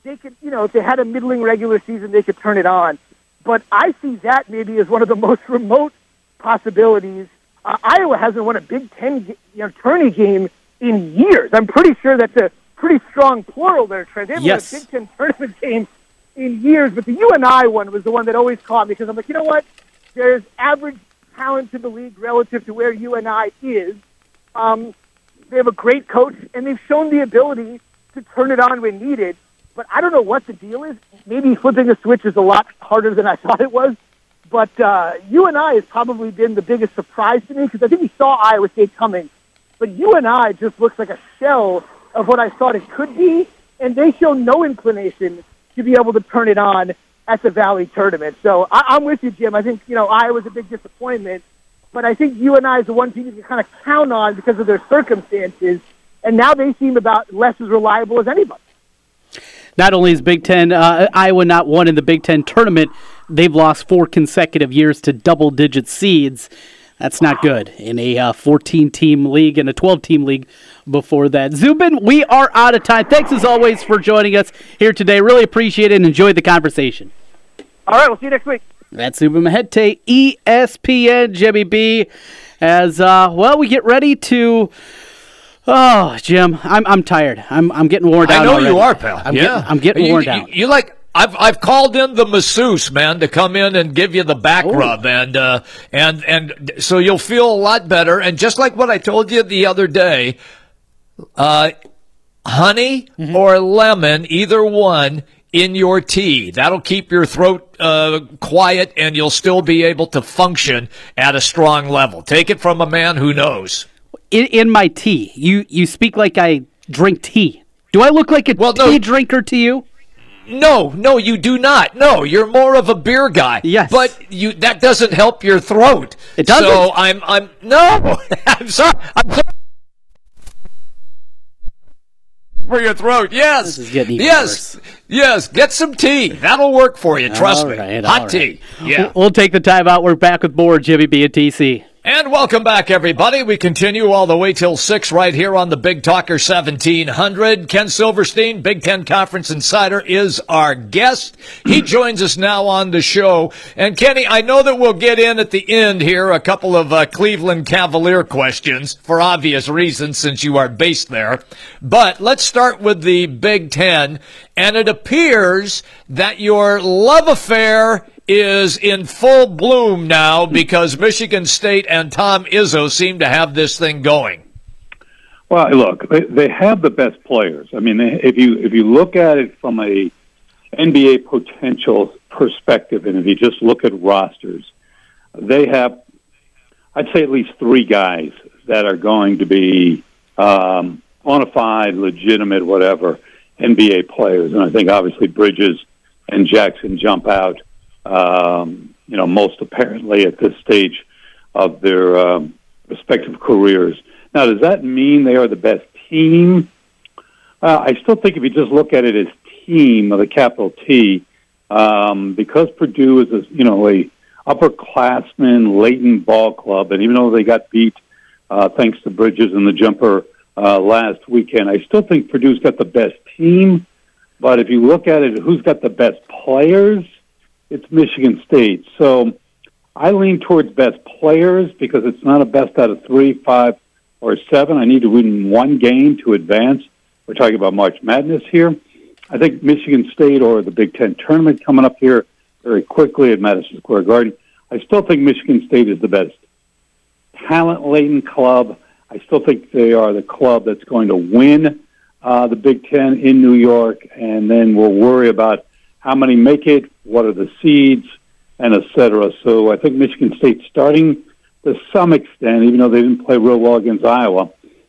they could, you know, if they had a middling regular season, they could turn it on. But I see that maybe as one of the most remote possibilities. Uh, Iowa hasn't won a Big Ten you know, tourney game in years. I'm pretty sure that's a pretty strong plural there, Trent. They haven't
Yes.
won a Big Ten tournament game in years. But the U N I one was the one that always caught me because I'm like, you know what? There's average talent in the league relative to where U N I is. Um, they have a great coach, and they've shown the ability to turn it on when needed. But I don't know what the deal is. Maybe flipping a switch is a lot harder than I thought it was. But uh, U N I has probably been the biggest surprise to me because I think we saw Iowa State coming. But U N I just looks like a shell of what I thought it could be, and they show no inclination to be able to turn it on at the Valley Tournament. So I, I'm with you, Jim. I think, you know, Iowa's a big disappointment, but I think U N I is the one team you can kind of count on because of their circumstances, and now they seem about less as reliable as anybody.
Not only is Big Ten, uh, Iowa not won in the Big Ten tournament, they've lost four consecutive years to double-digit seeds. That's not good in a uh, fourteen-team league and a twelve-team league before that. Zubin, we are out of time. Thanks, as always, for joining us here today. Really appreciate it and enjoyed the conversation.
All right, we'll see you next week.
That's Zubin Mehenti, E S P N, Jimmy B. As, uh, well, we get ready to... Oh, Jim, I'm I'm tired. I'm I'm getting worn down
I know
already.
you are, pal.
I'm
yeah.
getting, I'm getting
you,
worn
you,
down.
You like I've I've called in the masseuse, man, to come in and give you the back
Ooh.
rub, and uh, and and so you'll feel a lot better. And just like what I told you the other day, uh, honey
Mm-hmm.
or lemon, either one in your tea. That'll keep your throat uh, quiet, and you'll still be able to function at a strong level. Take it from a man who knows.
In, in my tea, you you speak like I drink tea. Do I look like a
Well,
tea
no.
drinker to you?
No, no, you do not. No, you're more of a beer guy.
Yes.
But you that doesn't help your throat.
It doesn't?
So I'm I'm no. I'm sorry. I'm sorry. For your throat. Yes.
This is getting even
yes.
worse.
Yes, get some tea. That'll work for you, trust
All
me.
right,
Hot
all
tea.
right.
Yeah.
We'll take the time out. We're back with more Jimmy B and T C.
And welcome back, everybody. We continue all the way till six right here on the Big Talker seventeen hundred. Ken Silverstein, Big Ten Conference Insider, is our guest. He joins us now on the show. And, Kenny, I know that we'll get in at the end here a couple of uh, Cleveland Cavalier questions for obvious reasons since you are based there. But let's start with the Big Ten. And it appears that your love affair is in full bloom now because Michigan State and Tom Izzo seem to have this thing going.
Well, look, they, they have the best players. I mean, they, if you if you look at it from a N B A potential perspective, and if you just look at rosters, they have, I'd say, at least three guys that are going to be um, bona fide, legitimate, whatever N B A players. And I think obviously Bridges and Jackson jump out. Um, you know, most apparently at this stage of their um, respective careers. Now, does that mean they are the best team? Uh, I still think if you just look at it as team, with a capital T, um, because Purdue is a, you know, a upperclassman, latent ball club, and even though they got beat uh, thanks to Bridges and the jumper uh, last weekend, I still think Purdue's got the best team. But if you look at it, who's got the best players? It's Michigan State. So I lean towards best players because it's not a best out of three, five, or seven. I need to win one game to advance. We're talking about March Madness here. I think Michigan State or the Big Ten tournament coming up here very quickly at Madison Square Garden. I still think Michigan State is the best talent-laden club. I still think they are the club that's going to win uh, the Big Ten in New York, and then we'll worry about how many make it, what are the seeds, and et cetera. So I think Michigan State starting to some extent, even though they didn't play real well against Iowa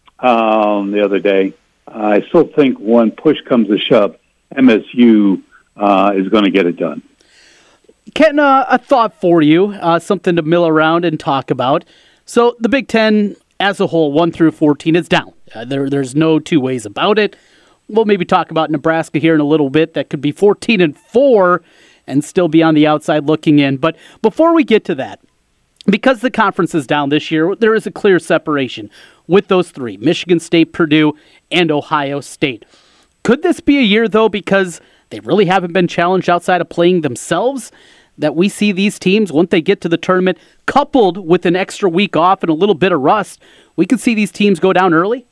um, the other day, uh, I still think when push comes to shove, M S U uh, is going to get it done.
Ken, uh, a thought for you, uh, something to mill around and talk about. So the Big Ten as a whole, one through fourteen, is down. Uh, there, there's no two ways about it. We'll maybe talk about Nebraska here in a little bit. That could be fourteen and four and still be on the outside looking in. But before we get to that, because the conference is down this year, there is a clear separation with those three, Michigan State, Purdue, and Ohio State. Could this be a year, though, because they really haven't been challenged outside of playing themselves, that we see these teams, once they get to the tournament, coupled with an extra week off and a little bit of rust, we could see these teams go down early?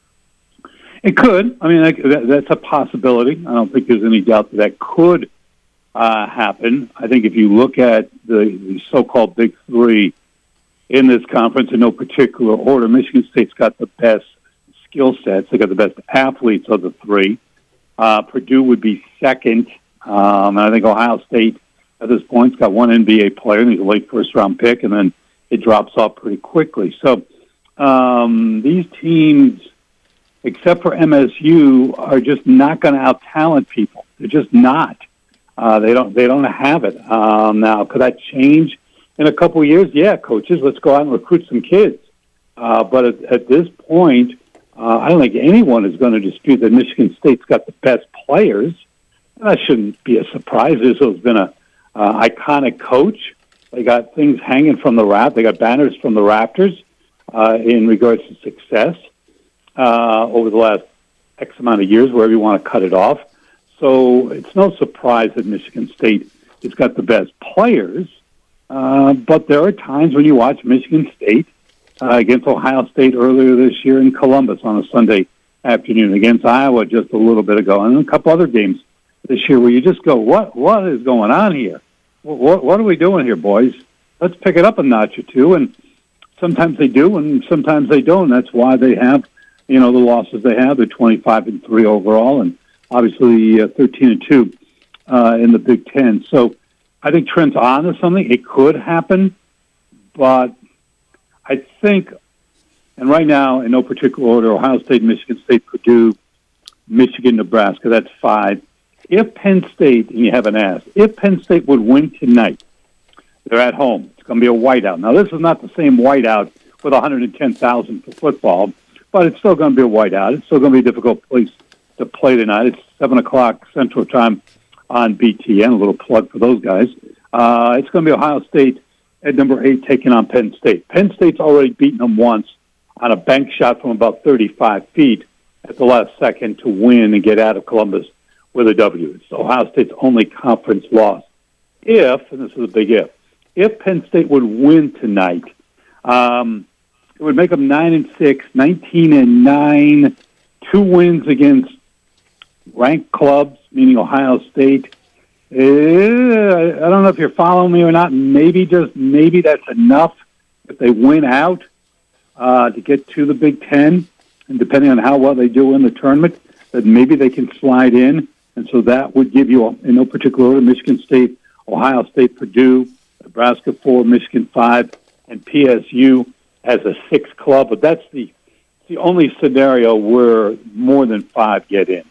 It could. I mean, that, that's a possibility. I don't think there's any doubt that that could uh, happen. I think if you look at the, the so-called Big Three in this conference in no particular order, Michigan State's got the best skill sets. They got the best athletes of the three. Uh, Purdue would be second. Um, and I think Ohio State at this point has got one N B A player, and he's a late first-round pick, and then it drops off pretty quickly. So um, these teams, except for M S U, are just not going to out-talent people. They're just not. Uh, they don't. They don't have it um, now. Could that change in a couple of years? Yeah, coaches, let's go out and recruit some kids. Uh, but at, at this point, uh, I don't think anyone is going to dispute that Michigan State's got the best players. And that shouldn't be a surprise. Izzo's been a uh, iconic coach. They got things hanging from the raft. They got banners from the rafters uh, in regards to success uh, over the last X amount of years, wherever you want to cut it off. So it's no surprise that Michigan State has got the best players. Uh, but there are times when you watch Michigan State uh, against Ohio State earlier this year in Columbus on a Sunday afternoon, against Iowa just a little bit ago, and a couple other games this year where you just go, what what is going on here? What, what are we doing here, boys? Let's pick it up a notch or two. And sometimes they do, and sometimes they don't. That's why they have, you know, the losses they have. They're twenty-five and three overall, and obviously uh, thirteen and two uh, in the Big Ten. So I think Trent's on to something. It could happen, but I think, and right now, in no particular order, Ohio State, Michigan State, Purdue, Michigan, Nebraska, that's five. If Penn State, and you haven't asked, if Penn State would win tonight, they're at home. It's going to be a whiteout. Now, this is not the same whiteout with one hundred ten thousand for football, but it's still going to be a whiteout. It's still going to be a difficult place to play tonight. It's seven o'clock Central Time on B T N. A little plug for those guys. Uh, it's going to be Ohio State at number eight taking on Penn State. Penn State's already beaten them once on a bank shot from about thirty-five feet at the last second to win and get out of Columbus with a W. It's Ohio State's only conference loss. If, and this is a big if, if Penn State would win tonight, um, it would make them nine and six, nineteen and nine, two wins against ranked clubs, meaning Ohio State. Uh, I don't know if you're following me or not. Maybe just maybe that's enough if they win out uh, to get to the Big Ten, and depending on how well they do in the tournament, that maybe they can slide in. And so that would give you, in no particular order, Michigan State, Ohio State, Purdue, Nebraska four, Michigan five, and P S U as a sixth club. But that's the the only scenario where more than five get in.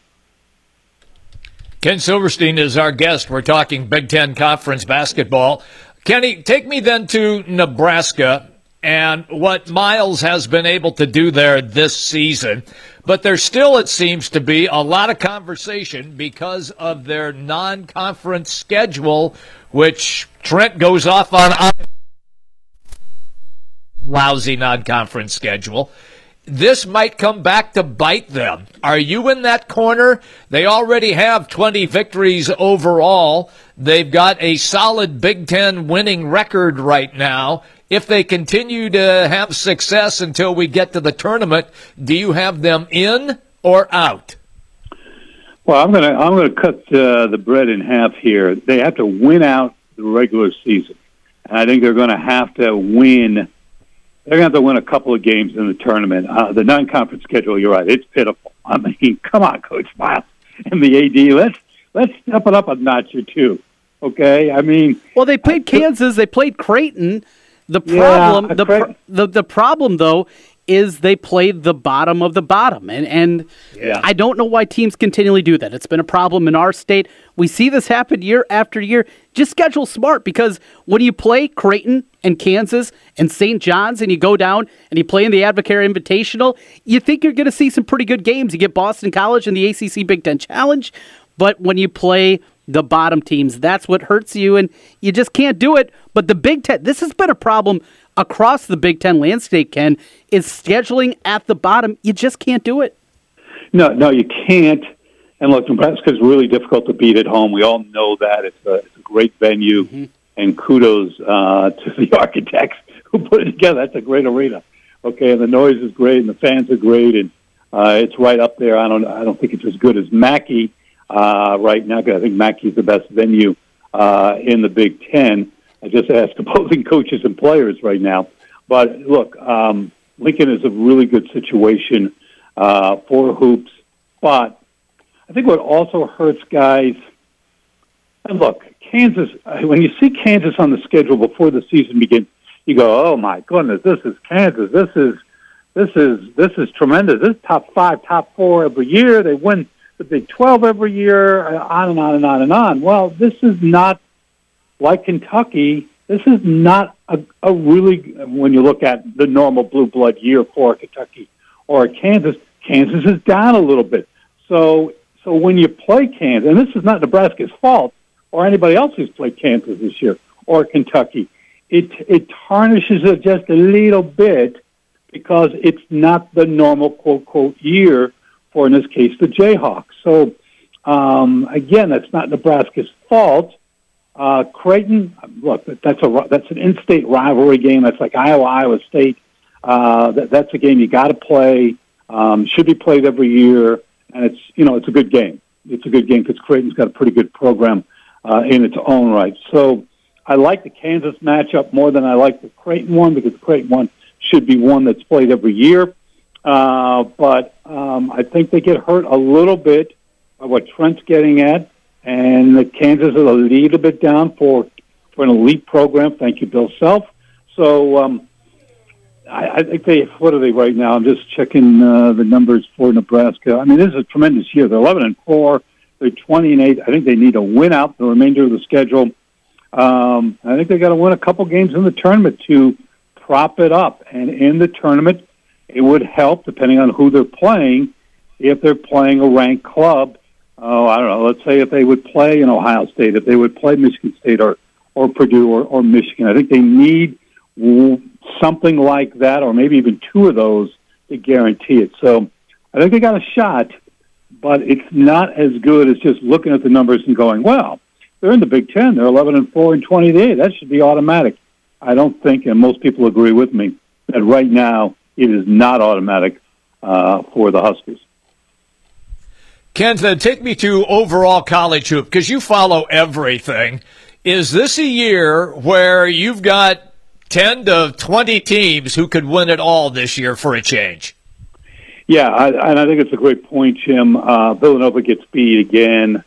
Ken Silverstein is our guest. We're talking Big Ten Conference basketball. Kenny, take me then to Nebraska and what Miles has been able to do there this season. But there still, it seems to be, a lot of conversation because of their non-conference schedule, which Trent goes off on a lousy non-conference schedule. This might come back to bite them. Are you in that corner? They already have twenty victories overall. They've got a solid Big Ten winning record right now. If they continue to have success until we get to the tournament, do you have them in or out?
Well, I'm gonna I'm gonna cut uh, the bread in half here. They have to win out the regular season, and I think they're going to have to win. They're going to have to win a couple of games in the tournament. Uh, the non-conference schedule, you're right, it's pitiful. I mean, come on, Coach Miles and the A D. Let's let's step it up a notch or two, okay? I mean,
well, they played uh, Kansas, they played Creighton. The problem, yeah, the, pr- the the problem though, is they played the bottom of the bottom, and and yeah. I don't know why teams continually do that. It's been a problem in our state. We see this happen year after year. Just schedule smart, because when you play Creighton and Kansas and Saint John's, and you go down and you play in the Advocare Invitational, you think you're going to see some pretty good games. You get Boston College in the A C C Big Ten Challenge, but when you play the bottom teams, that's what hurts you, and you just can't do it. But the Big Ten, this has been a problem across the Big Ten landscape, Ken, is scheduling at the bottom. You just can't do it.
No, no, you can't. And look, Nebraska is really difficult to beat at home. We all know that. It's a, it's a great venue, mm-hmm. and kudos uh, to the architects who put it together. That's a great arena. Okay, and the noise is great, and the fans are great, and uh, it's right up there. I don't, I don't think it's as good as Mackey uh, right now, because I think Mackey's the best venue uh, in the Big Ten. I just asked opposing coaches and players right now. But look, um, Lincoln is a really good situation uh, for hoops, but I think what also hurts guys, and look, Kansas, when you see Kansas on the schedule before the season begins, you go, oh my goodness, this is Kansas. This is this is this is tremendous. This is top five, top four every year. They win the Big twelve every year, on and on and on and on. Well, this is not like Kentucky. This is not a, a really, when you look at the normal blue blood year for Kentucky or Kansas, Kansas is down a little bit. So So when you play Kansas, and this is not Nebraska's fault or anybody else who's played Kansas this year or Kentucky, it it tarnishes it just a little bit because it's not the normal quote-quote year for, in this case, the Jayhawks. So, um, again, that's not Nebraska's fault. Uh, Creighton, look, that's a that's an in-state rivalry game. That's like Iowa, Iowa State. Uh, that, that's a game you got to play. Um, should be played every year. And it's, you know, it's a good game. It's a good game because Creighton's got a pretty good program uh, in its own right. So I like the Kansas matchup more than I like the Creighton one, because the Creighton one should be one that's played every year. Uh, but um, I think they get hurt a little bit by what Trent's getting at, and the Kansas is a little bit down for, for an elite program. Thank you, Bill Self. So, um, I, I think they, what are they right now? I'm just checking uh, the numbers for Nebraska. I mean, this is a tremendous year. They're eleven and four. They're twenty and eight. I think they need to win out the remainder of the schedule. Um, I think they got to win a couple games in the tournament to prop it up. And in the tournament, it would help, depending on who they're playing, if they're playing a ranked club. Oh, I don't know. Let's say if they would play in Ohio State, if they would play Michigan State or, or Purdue or, or Michigan. I think they need something like that, or maybe even two of those to guarantee it. So I think they got a shot, but it's not as good as just looking at the numbers and going, well, they're in the Big Ten. They're eleven and four and twenty and eight. That should be automatic. I don't think, and most people agree with me, that right now it is not automatic uh, for the Huskers.
Ken, take me to overall college hoop, because you follow everything. Is this a year where you've got ten to twenty teams who could win it all this year for a change?
Yeah, I, and I think it's a great point, Jim. Uh, Villanova gets beat again.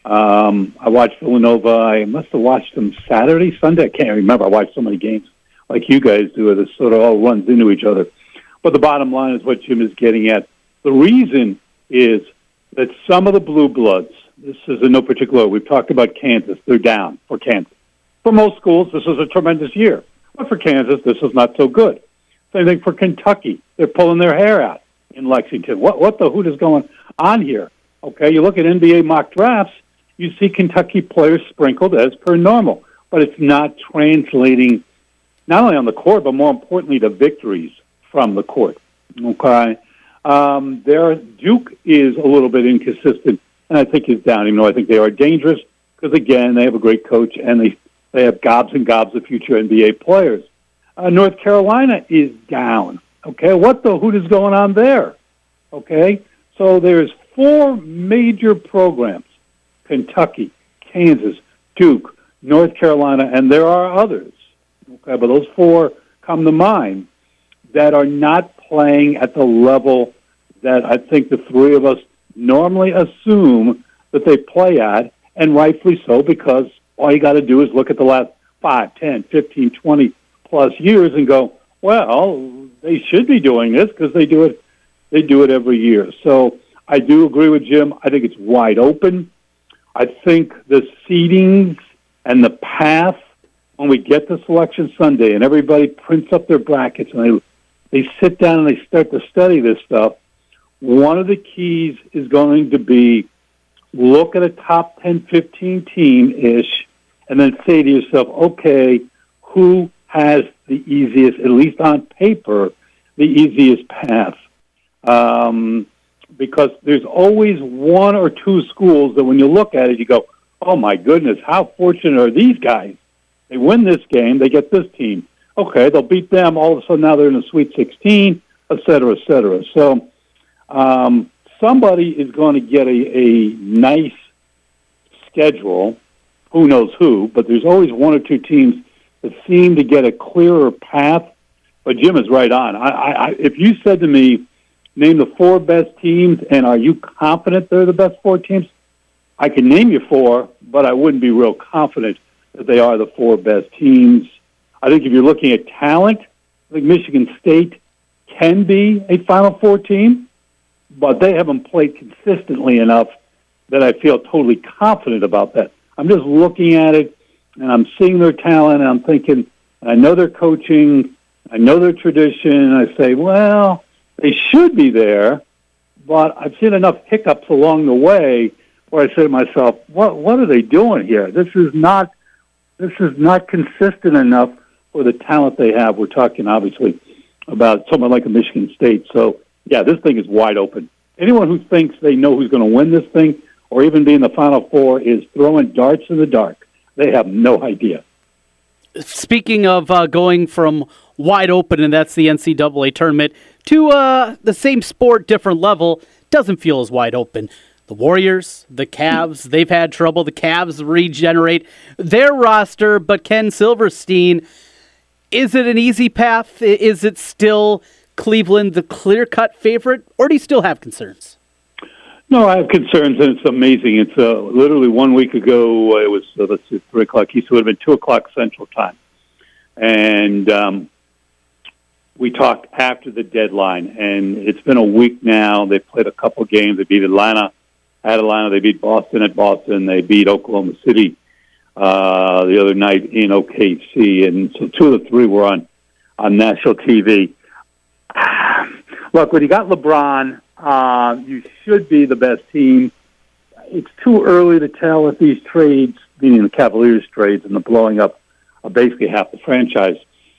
Um, I watched Villanova. I must have watched them Saturday, Sunday. I can't remember. I watched so many games like you guys do. It sort of all runs into each other. But the bottom line is what Jim is getting at. The reason is that some of the blue bloods, this is in no particular order, we've talked about Kansas. They're down for Kansas. For most schools, this is a tremendous year. But for Kansas, this is not so good. Same thing for Kentucky. They're pulling their hair out in Lexington. What what the hoot is going on here? Okay, you look at N B A mock drafts, you see Kentucky players sprinkled as per normal. But it's not translating not only on the court, but more importantly, the victories from the court. Okay? Um, there, Duke is a little bit inconsistent, and I think is down, even though I think they are dangerous, because, again, they have a great coach, and they They have gobs and gobs of future N B A players. Uh, North Carolina is down. Okay, what the hoot is going on there? Okay, so there's four major programs: Kentucky, Kansas, Duke, North Carolina, and there are others. Okay, but those four come to mind that are not playing at the level that I think the three of us normally assume that they play at, and rightfully so, because all you got to do is look at the last five, ten, fifteen, twenty plus years and go, well, they should be doing this because they do it. They do it every year. So I do agree with Jim. I think it's wide open. I think the seedings and the path when we get to Selection Sunday and everybody prints up their brackets and they they sit down and they start to study this stuff. One of the keys is going to be look at a top ten, fifteen team-ish, and then say to yourself, okay, who has the easiest, at least on paper, the easiest path? Um, because there's always one or two schools that when you look at it, you go, oh, my goodness, how fortunate are these guys? They win this game, they get this team. Okay, they'll beat them. All of a sudden now they're in the Sweet sixteen, et cetera, et cetera. So um, somebody is going to get a, a nice schedule. Who knows who, but there's always one or two teams that seem to get a clearer path. But Jim is right on. I, I, if you said to me, name the four best teams, and are you confident they're the best four teams? I can name you four, but I wouldn't be real confident that they are the four best teams. I think if you're looking at talent, I think Michigan State can be a Final Four team, but they haven't played consistently enough that I feel totally confident about that. I'm just looking at it, and I'm seeing their talent, and I'm thinking, and I know their coaching, I know their tradition, and I say, well, they should be there, but I've seen enough hiccups along the way where I say to myself, what what are they doing here? This is not this is not consistent enough for the talent they have. We're talking, obviously, about someone like a Michigan State. So, yeah, this thing is wide open. Anyone who thinks they know who's going to win this thing or even be in the Final Four is throwing darts in the dark. They have no idea.
Speaking of uh, going from wide open, and that's the N C double A tournament, to uh, the same sport, different level, doesn't feel as wide open. The Warriors, the Cavs, they've had trouble. The Cavs regenerate their roster, but Ken Silverstein, is it an easy path? Is it still Cleveland the clear-cut favorite, or do you still have concerns?
No, I have concerns, and it's amazing. It's uh, literally one week ago, it was, uh, let's see, three o'clock East, it would have been two o'clock Central Time. And um, we talked after the deadline, and it's been a week now. They've played a couple games. They beat Atlanta at Atlanta. They beat Boston at Boston. They beat Oklahoma City uh, the other night in O K C. And so two of the three were on, on national T V. Look, when you got LeBron, uh, you should be the best team. It's too early to tell if these trades, meaning the Cavaliers trades and the blowing up of basically half the franchise,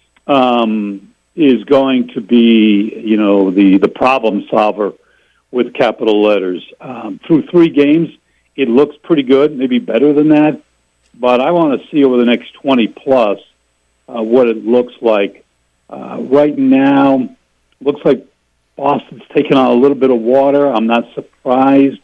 um, is going to be, you know, the, the problem solver with capital letters. Um, through three games, it looks pretty good, maybe better than that. But I want to see over the next twenty plus uh, what it looks like. Uh, right now, looks like Boston's taking on a little bit of water. I'm not surprised.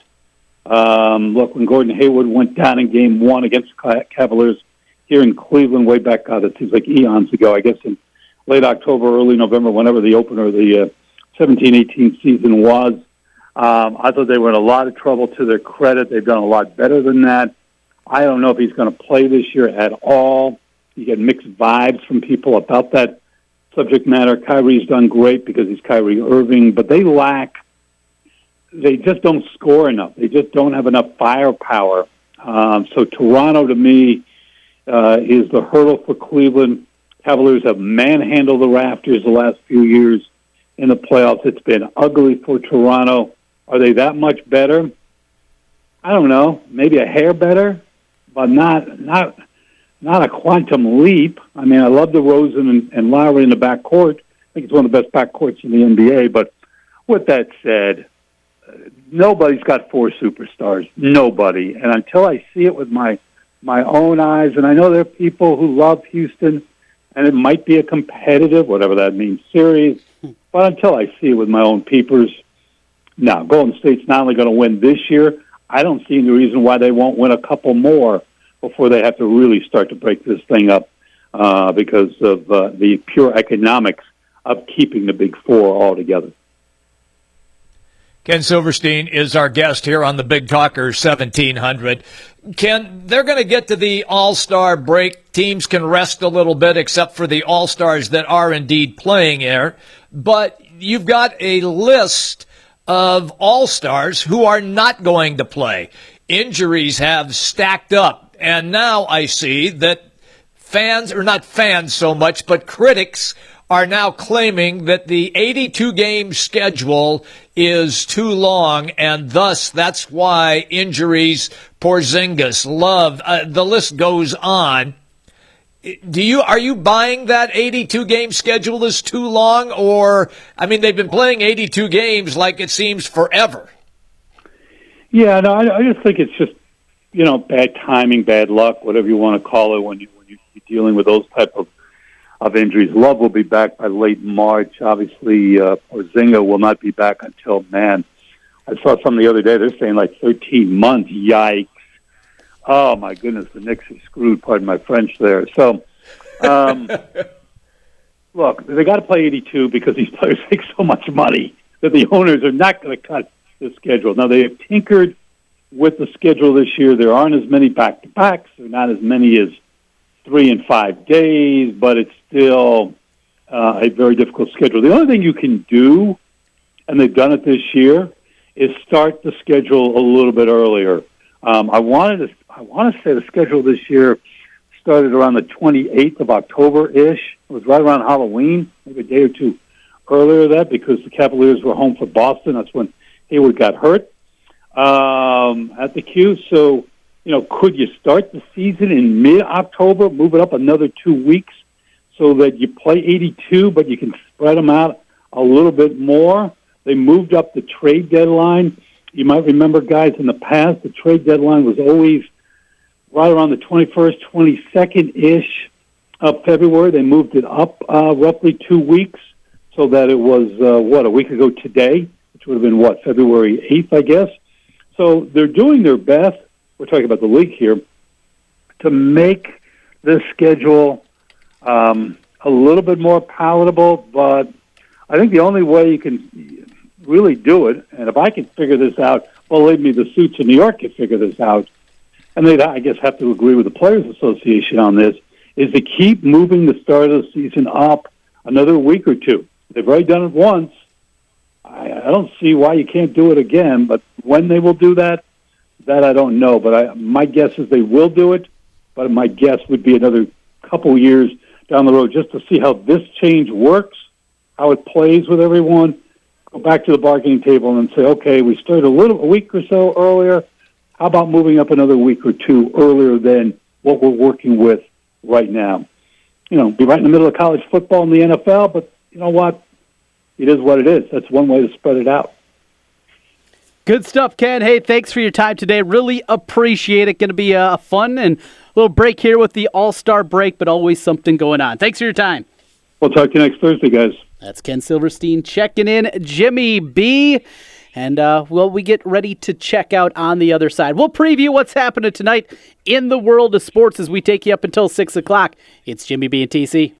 Um, look, when Gordon Hayward went down in game one against the Cavaliers here in Cleveland way back, God, it seems like eons ago, I guess in late October, early November, whenever the opener of the uh, seventeen eighteen season was. Um, I thought they were in a lot of trouble. To their credit, they've done a lot better than that. I don't know if he's going to play this year at all. You get mixed vibes from people about that subject matter. Kyrie's done great because he's Kyrie Irving, but they lack, they just don't score enough. They just don't have enough firepower. Um, so Toronto, to me, uh, is the hurdle for Cleveland. Cavaliers have manhandled the Raptors the last few years in the playoffs. It's been ugly for Toronto. Are they that much better? I don't know. Maybe a hair better, but not not not a quantum leap. I mean, I love DeRozan and, and Lowry in the backcourt. I think it's one of the best backcourts in the N B A. But with that said, nobody's got four superstars. Nobody. And until I see it with my my own eyes, and I know there are people who love Houston, and it might be a competitive, whatever that means, series. But until I see it with my own peepers, no, Golden State's not only going to win this year, I don't see any reason why they won't win a couple more before they have to really start to break this thing up uh, because of uh, the pure economics of keeping the Big Four all together.
Ken Silverstein is our guest here on the Big Talker seventeen hundred. Ken, they're going to get to the All-Star break. Teams can rest a little bit except for the All-Stars that are indeed playing here. But you've got a list of All-Stars who are not going to play. Injuries have stacked up. And now I see that fans, or not fans so much, but critics are now claiming that the eighty-two game schedule is too long, and thus that's why injuries, Porzingis, Love, uh, the list goes on. Do you are you buying that eighty-two game schedule is too long, or I mean they've been playing eighty-two games like it seems forever?
Yeah, no, I, I just think it's just, you know, bad timing, bad luck, whatever you want to call it when, you, when you're dealing with those type of, of injuries. Love will be back by late March. Obviously, uh, Porzingis will not be back until, man, I saw something the other day. They're saying like thirteen months. Yikes. Oh, my goodness, the Knicks are screwed, pardon my French there. So, um, look, they got to play eighty-two because these players make so much money that the owners are not going to cut the schedule. Now, they have tinkered with the schedule this year. There aren't as many back-to-backs. There are not as many as three and five days, but it's still uh, a very difficult schedule. The only thing you can do, and they've done it this year, is start the schedule a little bit earlier. Um, I wanted to, I want to say the schedule this year started around the twenty-eighth of October-ish. It was right around Halloween, maybe a day or two earlier than that, because the Cavaliers were home for Boston. That's when Hayward got hurt um, at the Q. So, you know, could you start the season in mid-October, move it up another two weeks so that you play eighty-two, but you can spread them out a little bit more? They moved up the trade deadline. You might remember, guys, in the past, the trade deadline was always right around the twenty-first, twenty-second-ish of February. They moved it up uh, roughly two weeks so that it was, uh, what, a week ago today, which would have been, what, February eighth, I guess. So they're doing their best. We're talking about the league here, to make this schedule um, a little bit more palatable, but I think the only way you can really do it, and if I can figure this out, believe me, the suits in New York can figure this out, and they'd, I guess, have to agree with the Players Association on this, is to keep moving the start of the season up another week or two. They've already done it once. I, I don't see why you can't do it again, but when they will do that, that I don't know. But I, my guess is they will do it, but my guess would be another couple years down the road just to see how this change works, how it plays with everyone, go back to the bargaining table and say, okay, we started a little a week or so earlier. How about moving up another week or two earlier than what we're working with right now? You know, be right in the middle of college football in the N F L, but you know what? It is what it is. That's one way to spread it out.
Good stuff, Ken. Hey, thanks for your time today. Really appreciate it. Going to be a fun and little break here with the All-Star break, but always something going on. Thanks for your time.
We'll talk to you next Thursday, guys.
That's Ken Silverstein checking in. Jimmy B. And, uh, well, we get ready to check out on the other side. We'll preview what's happening tonight in the world of sports as we take you up until six o'clock. It's Jimmy B and T C.